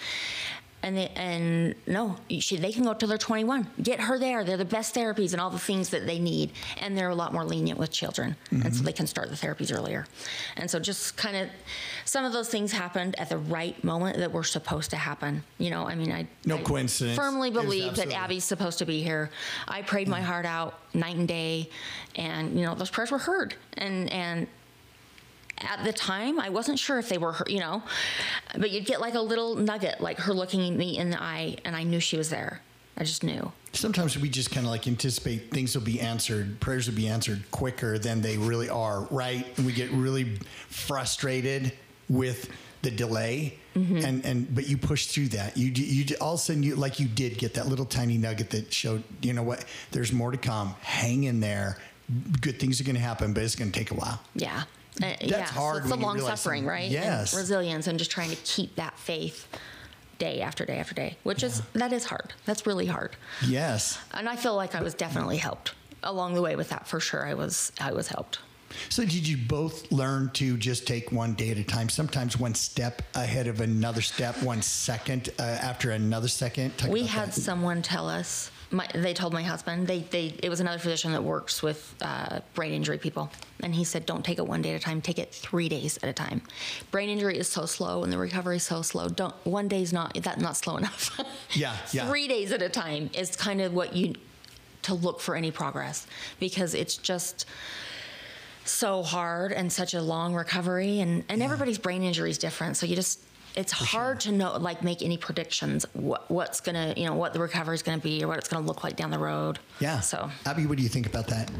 And no, they can go till they're 21. Get her there. They're the best therapies and all the things that they need. And they're a lot more lenient with children. Mm-hmm. And so they can start the therapies earlier. And so just kind of some of those things happened at the right moment that were supposed to happen. I coincidence. Firmly believe that Abby's supposed to be here. I prayed my heart out night and day. And, those prayers were heard. And at the time, I wasn't sure if they were her, but you'd get a little nugget, her looking at me in the eye, and I knew she was there. I just knew. Sometimes we just kind of anticipate things will be answered, prayers will be answered quicker than they really are, right? And we get really frustrated with the delay. Mm-hmm. But you push through that. You all of a sudden you did get that little tiny nugget that showed, what, there's more to come. Hang in there. good things are going to happen, but it's going to take a while. Yeah. That's hard. So it's the when you long realize suffering, something- right? Yes. And resilience and just trying to keep that faith day after day after day, which that is hard. That's really hard. Yes. And I feel like I was definitely helped along the way with that. For sure, I was helped. So did you both learn to just take one day at a time? Sometimes one step ahead of another step, 1 second after another second. Talk We about had that. someone tell us. They told my husband. It was another physician that works with brain injury people, and he said, "Don't take it one day at a time. Take it 3 days at a time. Brain injury is so slow, and the recovery is so slow. One day's not slow enough. Yeah. 3 days at a time is kind of what you to look for any progress, because it's just so hard and such a long recovery, and everybody's brain injury is different. So it's hard to know, like, make any predictions what's gonna, what the recovery is gonna be or what it's gonna look like down the road. Yeah. So Abby, what do you think about that?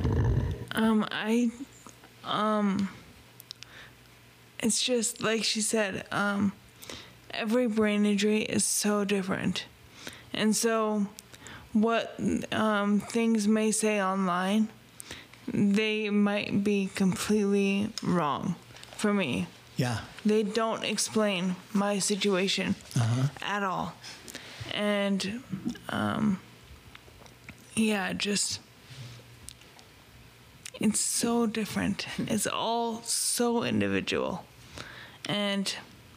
It's just like she said, every brain injury is so different. And so what things may say online, they might be completely wrong for me. Yeah. They don't explain my situation at all. And it's so different. It's all so individual. And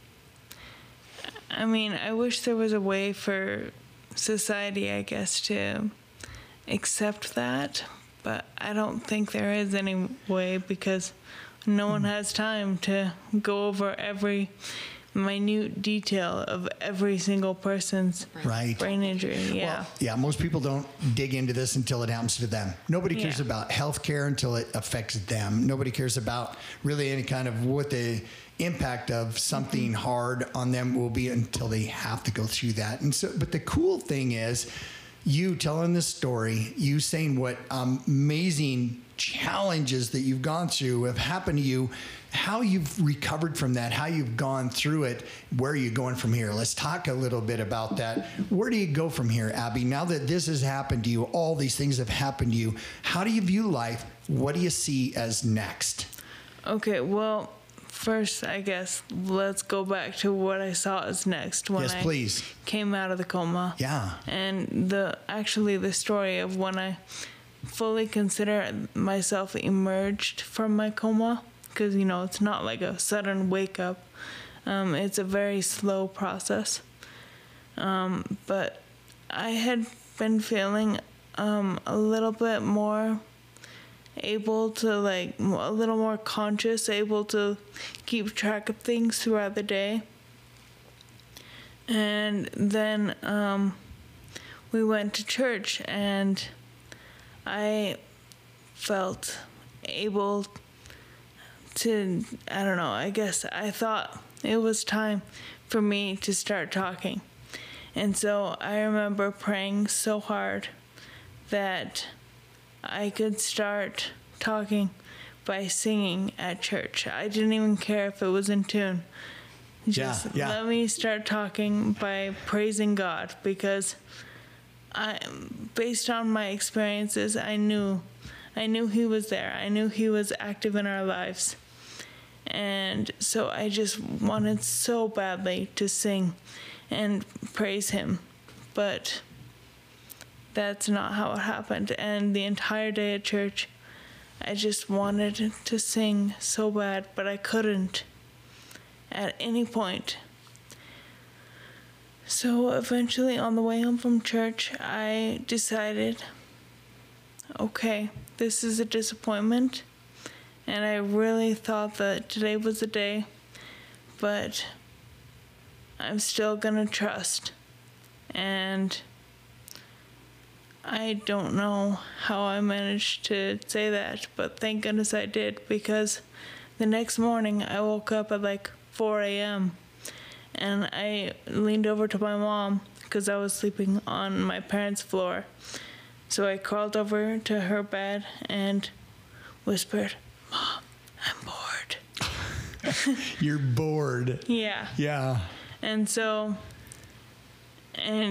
I mean, I wish there was a way for society, I guess, to accept that, but I don't think there is any way, because no one has time to go over every minute detail of every single person's Right. brain injury. Yeah. Well, yeah, most people don't dig into this until it happens to them. Nobody cares Yeah. about healthcare until it affects them. Nobody cares about really any kind of what the impact of something hard on them will be until they have to go through that. And so, but the cool thing is, you telling this story, you saying what amazing challenges that you've gone through have happened to you, how you've recovered from that, how you've gone through it, where are you going from here? Let's talk a little bit about that. Where do you go from here, Abby? Now that this has happened to you, all these things have happened to you, how do you view life? What do you see as next? Okay, well, first, I guess, let's go back to what I saw as next when Yes, please. I came out of the coma. Yeah. And the story of when I fully consider myself emerged from my coma, because, it's not like a sudden wake up. It's a very slow process. But I had been feeling a little bit more able to, a little more conscious, able to keep track of things throughout the day. And then we went to church, and I felt able to, I guess I thought it was time for me to start talking. And so I remember praying so hard that I could start talking by singing at church. I didn't even care if it was in tune. Just let me start talking by praising God, because based on my experiences, I knew He was there. I knew He was active in our lives. And so I just wanted so badly to sing and praise Him. But that's not how it happened. And the entire day at church, I just wanted to sing so bad, but I couldn't at any point. So eventually, on the way home from church, I decided, okay, this is a disappointment, and I really thought that today was the day, but I'm still gonna trust. And I don't know how I managed to say that, but thank goodness I did, because the next morning I woke up at 4 a.m. and I leaned over to my mom because I was sleeping on my parents' floor. So I crawled over to her bed and whispered, "Mom, I'm bored." You're bored. Yeah. Yeah. And so, and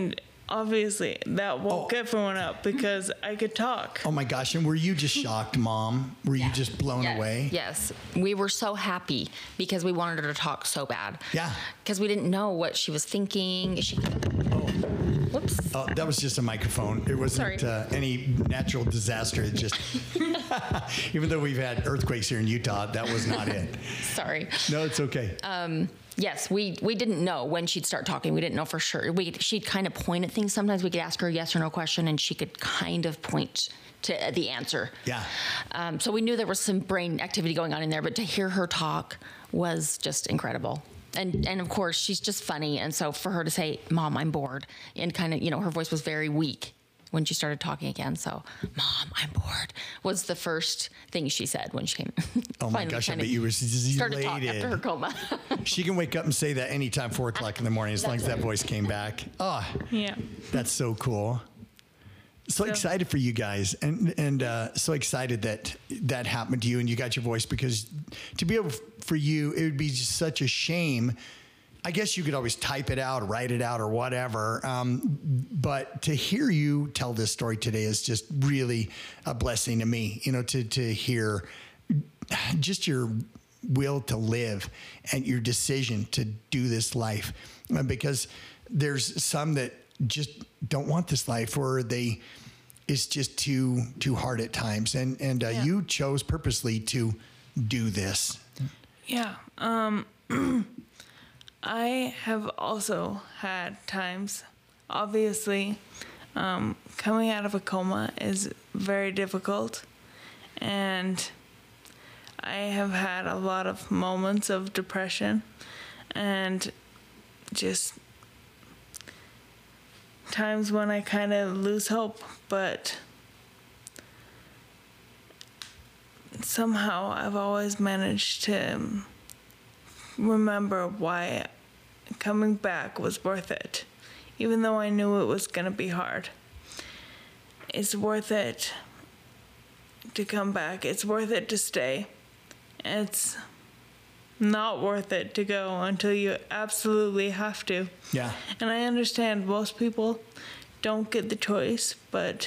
obviously that woke everyone up because I could talk. Oh my gosh. And were you just shocked, Mom? Were you just blown away? Yes. We were so happy because we wanted her to talk so bad. Yeah. Because we didn't know what she was thinking. Whoops. Oh, that was just a microphone. It wasn't any natural disaster. It just, even though we've had earthquakes here in Utah, that was not it. Sorry. No, it's okay. Yes, we didn't know when she'd start talking. We didn't know for sure. She'd kind of point at things. Sometimes we could ask her a yes or no question, and she could kind of point to the answer. Yeah. So we knew there was some brain activity going on in there, but to hear her talk was just incredible. And of course, she's just funny. And so for her to say, Mom, I'm bored, and kind of, her voice was very weak when she started talking again. So, Mom, I'm bored, was the first thing she said when she came. Oh my gosh, I bet you were started talking elated. after her coma. She can wake up and say that anytime 4 o'clock in the morning, as long as that voice came back. Oh, Yeah. that's so cool. So excited for you guys, and so excited that happened to you and you got your voice, because to be able for you, it would be just such a shame. I guess you could always type it out, write it out, or whatever. But to hear you tell this story today is just really a blessing to me. To hear just your will to live and your decision to do this life, because there's some that just don't want this life, or it's just too hard at times. And you chose purposely to do this. Yeah. I have also had times, obviously, coming out of a coma is very difficult. And I have had a lot of moments of depression and just times when I kind of lose hope, but somehow I've always managed to remember why coming back was worth it, even though I knew it was going to be hard. It's worth it to come back. It's worth it to stay. It's not worth it to go until you absolutely have to. Yeah. And I understand most people don't get the choice, but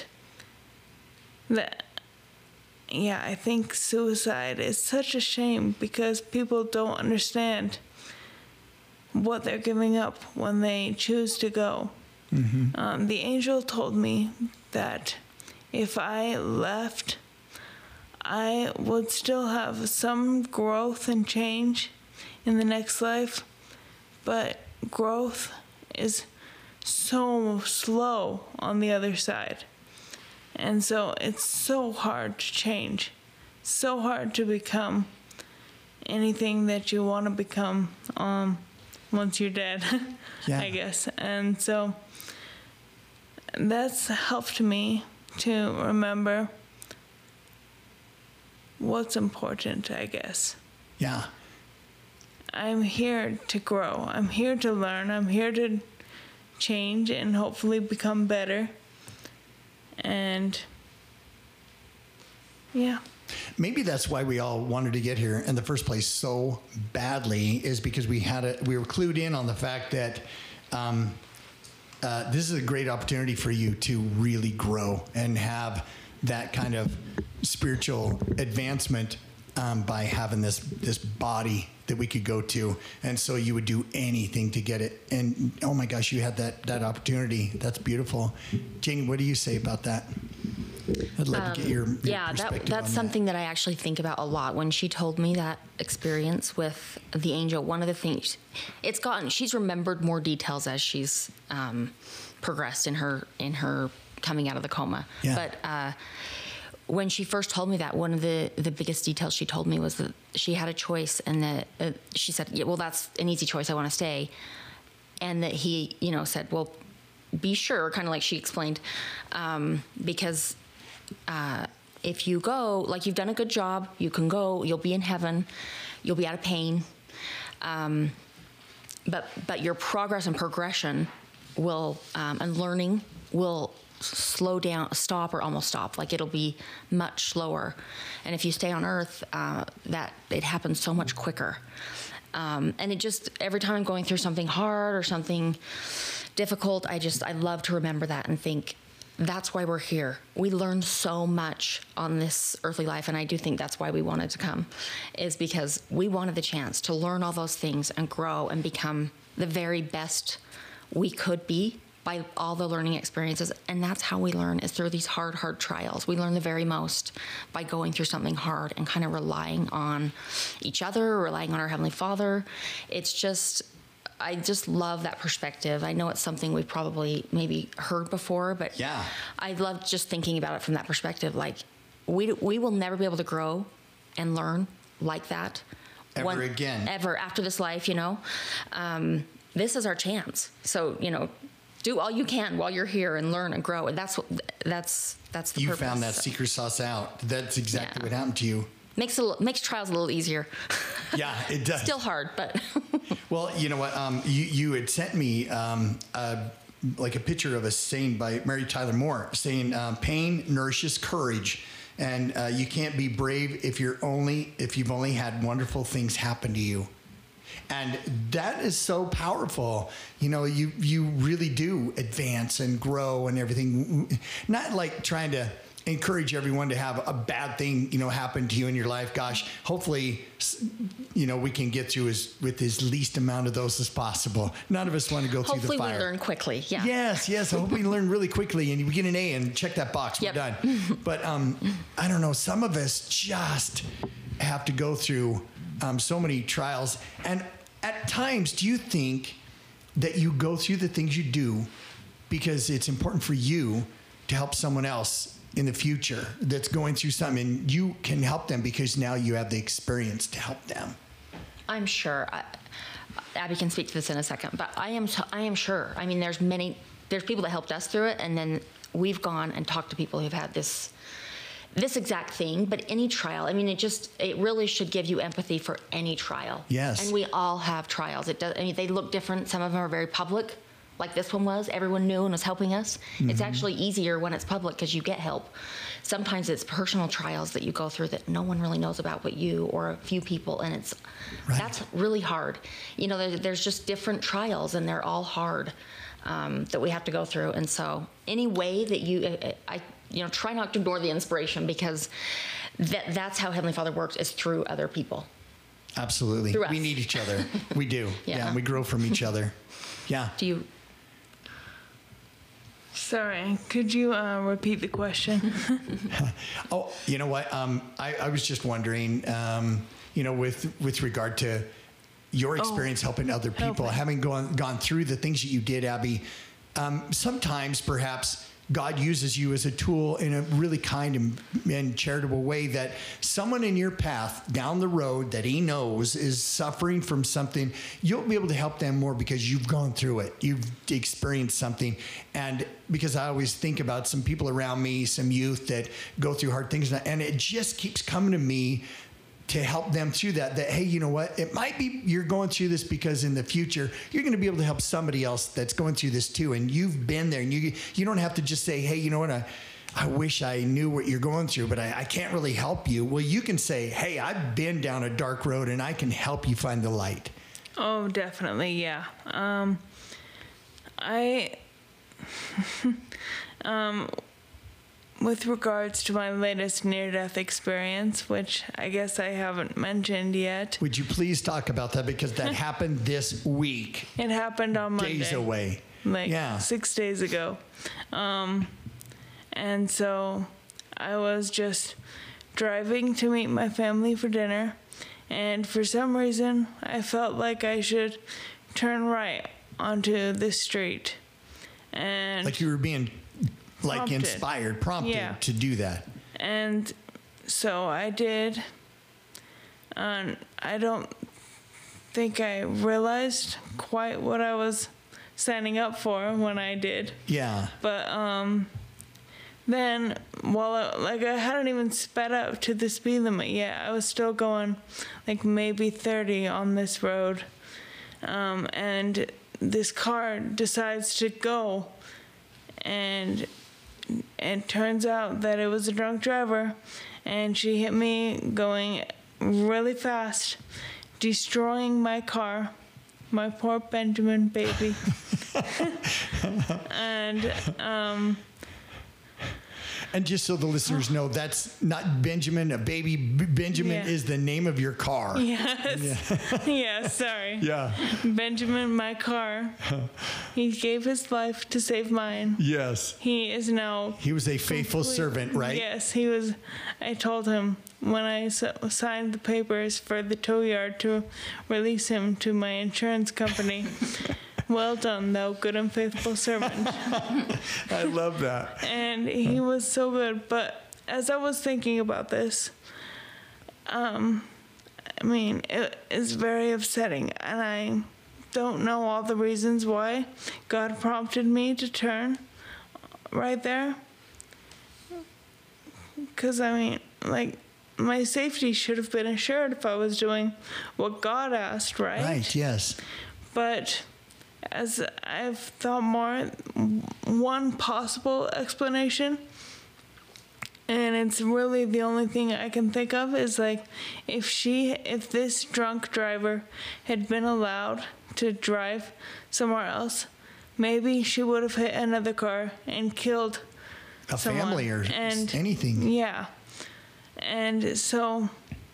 I think suicide is such a shame because people don't understand what they're giving up when they choose to go. Mm-hmm. The angel told me that if I left, I would still have some growth and change in the next life, but growth is so slow on the other side. And so it's so hard to change, so hard to become anything that you want to become once you're dead, I guess. And so that's helped me to remember what's important, I guess. Yeah. I'm here to grow. I'm here to learn. I'm here to change and hopefully become better. And yeah. Maybe that's why we all wanted to get here in the first place so badly, is because we were clued in on the fact that this is a great opportunity for you to really grow and have that kind of spiritual advancement by having this body that we could go to. And so you would do anything to get it. And oh my gosh, you had that opportunity. That's beautiful. Janie, what do you say about that? I'd love to get your perspective that's on something that I actually think about a lot. When she told me that experience with the angel, one of the things, she's remembered more details as she's progressed in her coming out of the coma. Yeah. But when she first told me that, one of the biggest details she told me was that she had a choice, and that she said, yeah, well, that's an easy choice. I want to stay. And that he, said, well, be sure, kind of like she explained, because if you go, like, you've done a good job, you can go, you'll be in heaven, you'll be out of pain. But your progress and progression will, and learning will slow down, stop, or almost stop. Like, it'll be much slower. And if you stay on Earth, that it happens so much quicker. And it just, every time I'm going through something hard or something difficult, I love to remember that and think, that's why we're here. We learned so much on this earthly life, and I do think that's why we wanted to come, is because we wanted the chance to learn all those things and grow and become the very best we could be by all the learning experiences. And that's how we learn, is through these hard trials. We learn the very most by going through something hard and kind of relying on each other, relying on our Heavenly Father. I just love that perspective. I know it's something we've probably maybe heard before, but Yeah. I love just thinking about it from that perspective. Like, we will never be able to grow and learn like that Ever again. ever after this life. This is our chance. So do all you can while you're here and learn and grow. And that's the You purpose. found that secret sauce out. That's exactly what happened to you. Makes trials a little easier. Yeah, it does. Still hard, but Well, you know what? You had sent me like a picture of a saying by Mary Tyler Moore saying, "Pain nourishes courage, and you can't be brave if you've only had wonderful things happen to you." And that is so powerful. You really do advance and grow and everything. Not like trying to encourage everyone to have a bad thing, happen to you in your life. Gosh, hopefully, we can get through with as least amount of those as possible. None of us want to go through the fire. hopefully we learn quickly. Yeah. Yes. I hope we learn really quickly and we get an A and check that box. Yep. We're done. But I don't know. Some of us just have to go through so many trials. And at times, do you think that you go through the things you do because it's important for you to help someone else in the future that's going through something, and you can help them because now you have the experience to help them? I'm sure. Abby can speak to this in a second, but I am sure. I mean, there's people that helped us through it, and then we've gone and talked to people who've had this exact thing. But any trial, I mean, it really should give you empathy for any trial. Yes. And we all have trials. They look different. Some of them are very public, like this one was. Everyone knew and was helping us. Mm-hmm. It's actually easier when it's public because you get help. Sometimes it's personal trials that you go through that no one really knows about but you or a few people, and that's really hard. There's just different trials, and they're all hard that we have to go through. And so any way that I try not to ignore the inspiration, because that's how Heavenly Father works, is through other people. Absolutely. Through us. We need each other. We do. Yeah. We grow from each other. Yeah. Do you? Sorry, could you repeat the question? Oh, you know what? I was just wondering, with regard to your experience helping other people, having gone through the things that you did, Abby, sometimes perhaps God uses you as a tool in a really kind and charitable way, that someone in your path down the road that he knows is suffering from something, you'll be able to help them more because you've gone through it. You've experienced something. And because I always think about some people around me, some youth that go through hard things, and it just keeps coming to me to help them through that, hey, you know what? It might be you're going through this because in the future, you're going to be able to help somebody else that's going through this too. And you've been there, and you don't have to just say, hey, you know what? I wish I knew what you're going through, but I can't really help you. Well, you can say, hey, I've been down a dark road and I can help you find the light. Oh, definitely. Yeah. With regards to my latest near-death experience, which I guess I haven't mentioned yet. Would you please talk about that? Because that happened this week. It happened on Monday. Days away. 6 days ago. And so I was just driving to meet my family for dinner, and for some reason I felt like I should turn right onto this street. And like you were being prompted to do that. And so I did. And I don't think I realized quite what I was signing up for when I did. Yeah. But then I hadn't even sped up to the speed limit yet. I was still going maybe 30 on this road. And this car decides to go, and it turns out that it was a drunk driver, and she hit me going really fast, destroying my car My poor Benjamin baby. And And just so the listeners know, that's not Benjamin, a baby. Benjamin Yeah. is the name of your car. yes, yeah, sorry. Yeah. Benjamin, my car. He gave his life to save mine. Yes. He is now. He was a faithful servant, right? Yes, he was. I told him when I signed the papers for the tow yard to release him to my insurance company. Well done, thou good and faithful servant. I love that. And he was so good. But as I was thinking about this, I mean, it is very upsetting, and I don't know all the reasons why God prompted me to turn right there. Because, I mean, like, my safety should have been assured if I was doing what God asked, right? Right, yes. But as I've thought more, one possible explanation, and it's really the only thing I can think of, is like if this drunk driver had been allowed to drive somewhere else, maybe she would have hit another car and killed A someone. family or And anything. yeah. And so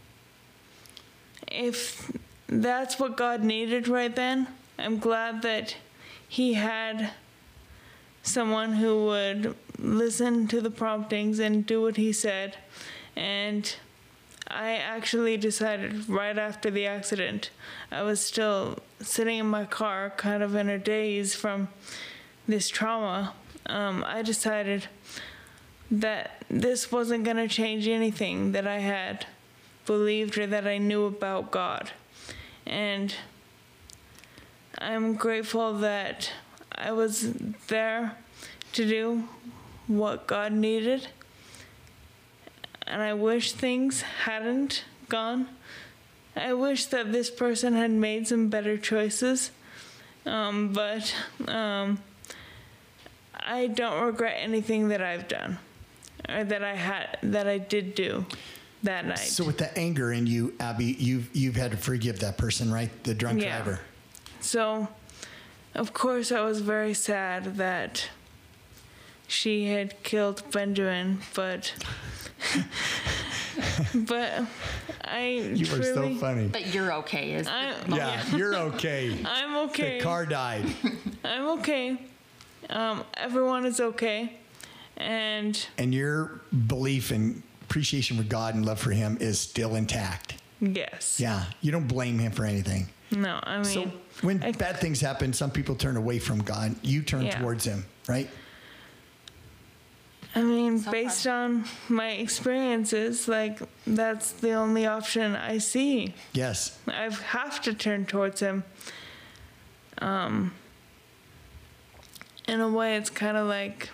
if that's what God needed right then, I'm glad that he had someone who would listen to the promptings and do what he said. And I actually decided right after the accident, I was still sitting in my car kind of in a daze from this trauma. I decided that this wasn't going to change anything that I had believed or that I knew about God. And I'm grateful that I was there to do what God needed. And I wish things hadn't gone. I wish that this person had made some better choices. But I don't regret anything that I've done or that I did do that night. So with the anger in you, Abby, you've had to forgive that person, right? The drunk driver. So, of course, I was very sad that she had killed Benjamin, but I You truly, are so funny. But you're okay. Yeah, you're okay. I'm okay. The car died. I'm okay. Everyone is okay, and your belief and appreciation for God and love for him is still intact. yes. Yeah, you don't blame him for anything. No, I mean, So when bad things happen, some people turn away from God. You turn Yeah. towards him, right? based on my experiences, like, that's the only option I see. Yes. I have to turn towards him. In a way, it's kind of like,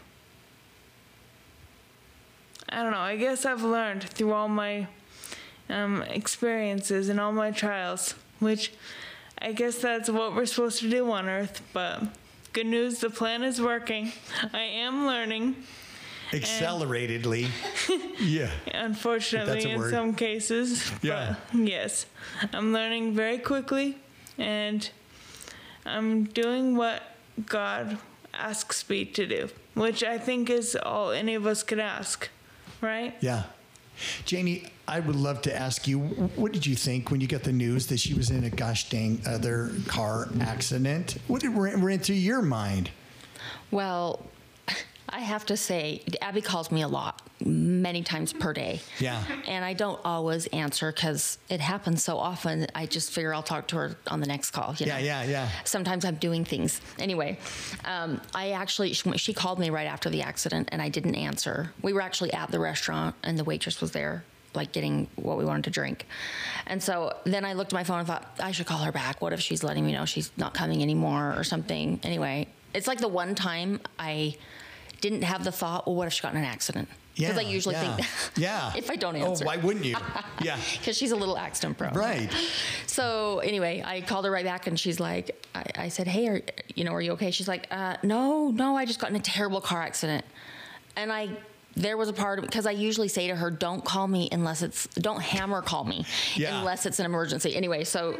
I don't know, I guess I've learned through all my experiences and all my trials, which I guess that's what we're supposed to do on Earth, but good news, the plan is working. I am learning. Acceleratedly. Yeah. Unfortunately, That's a in word. some cases. Yeah. But yes, I'm learning very quickly, and I'm doing what God asks me to do, which I think is all any of us could ask, right? Yeah. Janie, I would love to ask you, what did you think when you got the news that she was in a gosh dang other car accident? What went through your mind? Well, I have to say, Abby calls me a lot, many times per day. Yeah. And I don't always answer because it happens so often. I just figure I'll talk to her on the next call. You know? Yeah. Sometimes I'm doing things. Anyway, she called me right after the accident and I didn't answer. We were actually at the restaurant and the waitress was there, like getting what we wanted to drink. And so then I looked at my phone and thought, I should call her back. What if she's letting me know she's not coming anymore or something? Anyway, it's like the one time I didn't have the thought, well, what if she got in an accident? Because I usually think Yeah. if I don't answer. Oh, why wouldn't you? Yeah. Because she's a little accident prone. Right. So anyway, I called her right back and she's like, I said, hey, are you okay? She's like, no, I just got in a terrible car accident. And I there was a part of, because I usually say to her, don't call me don't hammer call me unless it's an emergency. Anyway, so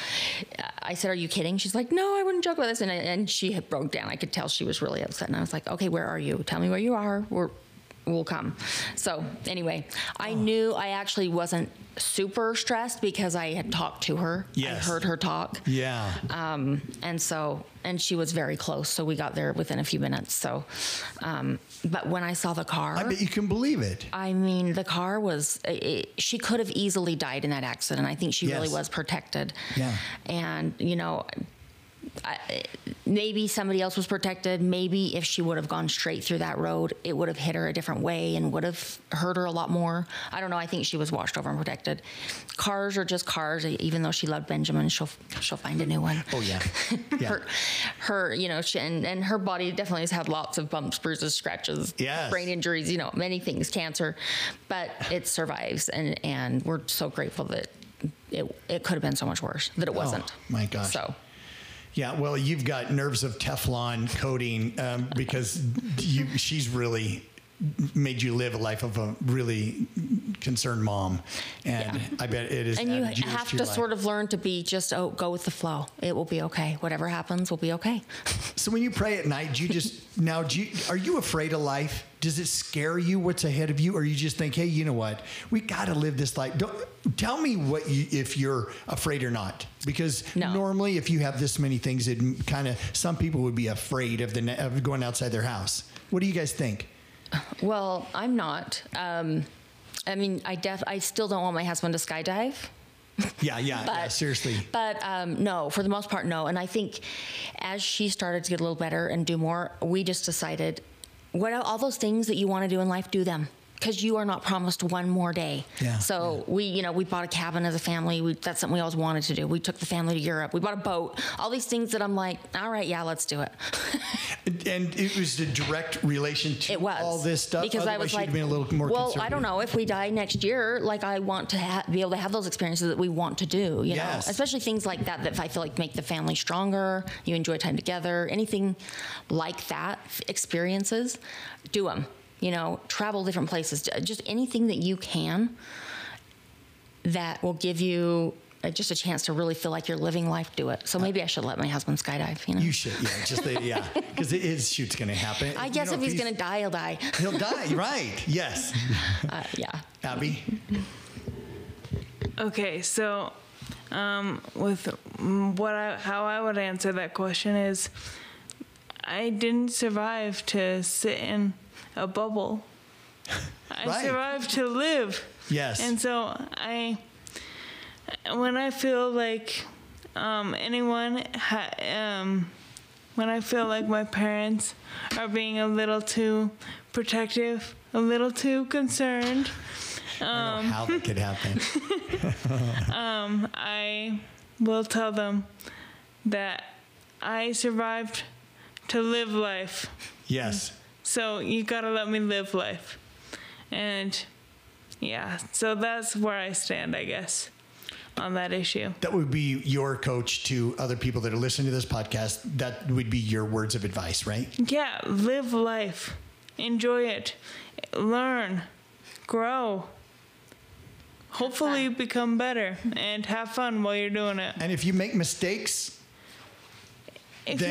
I said, are you kidding? She's like, no, I wouldn't joke about this. And she had broke down. I could tell she was really upset. And I was like, okay, where are you? Tell me where you are. We'll come. So anyway, I knew I actually wasn't super stressed because I had talked to her. Yes. I heard her talk. Yeah. And she was very close. So we got there within a few minutes. So, but when I saw the car, I bet you can believe it. I mean, the car was, she could have easily died in that accident. I think she really was protected. Yeah. And, you know, maybe somebody else was protected. Maybe if she would have gone straight through that road, it would have hit her a different way and would have hurt her a lot more. I don't know. I think she was washed over and protected. Cars are just cars. Even though she loved Benjamin, she'll find a new one. Oh yeah. Yeah. her, you know, and her body definitely has had lots of bumps, bruises, scratches, brain injuries, you know, many things, cancer, but it survives. And we're so grateful that it could have been so much worse, that it wasn't. Oh my gosh. So. Yeah, well, you've got nerves of Teflon coating because she's really made you live a life of a really concerned mom, and I bet it is. And you have to sort of learn to be just go with the flow. It will be okay. Whatever happens will be okay. So when you pray at night, do you just are you afraid of life? Does it scare you what's ahead of you, or you just think, hey, you know what, we got to live this life? Tell me if you're afraid or not, because normally if you have this many things, it kind of some people would be afraid of going outside their house. What do you guys think? Well, I'm not. I mean, I still don't want my husband to skydive. Yeah, seriously. But no, for the most part, no. And I think as she started to get a little better and do more, we just decided, all those things that you want to do in life, do them. Because you are not promised one more day. Yeah, so we bought a cabin as a family. That's something we always wanted to do. We took the family to Europe. We bought a boat. All these things that I'm like, all right, yeah, let's do it. And it was a direct relation to all this stuff? Because I was like, been a little more well, I don't know. If we die next year, like I want to be able to have those experiences that we want to do, you know? Especially things like that I feel like make the family stronger. You enjoy time together. Anything like that, experiences, do them. You know, travel different places, just anything that you can that will give you just a chance to really feel like you're living life, do it. So maybe I should let my husband skydive, you know? You should, because his shoot's going to happen. I guess if he's going to die, he'll die. He'll die, right, yes. Yeah. Abby? Okay, so with how I would answer that question is, I didn't survive to sit in a bubble. I survived to live. Yes. And so when I feel like when I feel like my parents are being a little too protective, a little too concerned, I don't know how that could happen. I will tell them that I survived to live life. Yes. So you gotta let me live life. And yeah, so that's where I stand, I guess, on that issue. That would be your coach to other people that are listening to this podcast. That would be your words of advice, right? Yeah, live life. Enjoy it. Learn. Grow. Hopefully become better and have fun while you're doing it. And if you make mistakes, it's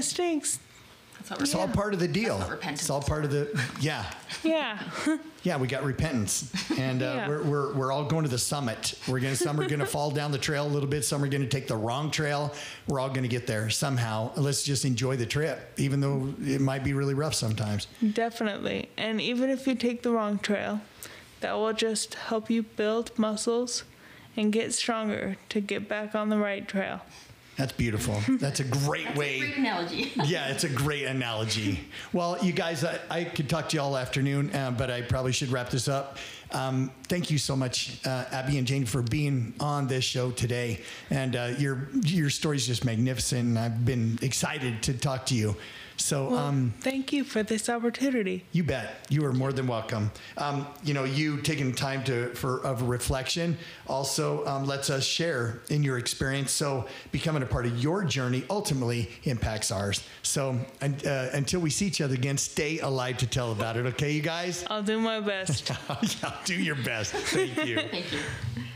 all part of the deal. That's what repentance it's all part of the, Yeah. Yeah, we got repentance, and we're all going to the summit. Some are gonna fall down the trail a little bit. Some are gonna take the wrong trail. We're all gonna get there somehow. Let's just enjoy the trip, even though it might be really rough sometimes. Definitely. And even if you take the wrong trail, that will just help you build muscles and get stronger to get back on the right trail. That's beautiful. That's a great way. Great analogy. Yeah, it's a great analogy. Well, you guys, I could talk to you all afternoon, but I probably should wrap this up. Thank you so much, Abby and Jane, for being on this show today. And your story is just magnificent, and I've been excited to talk to you. So, Thank you for this opportunity. you bet. You are more than welcome. You taking time of reflection also lets us share in your experience. So becoming a part of your journey ultimately impacts ours. So until we see each other again, stay alive to tell about it. Okay, you guys? I'll do my best. Yeah, do your best. Thank you. Thank you.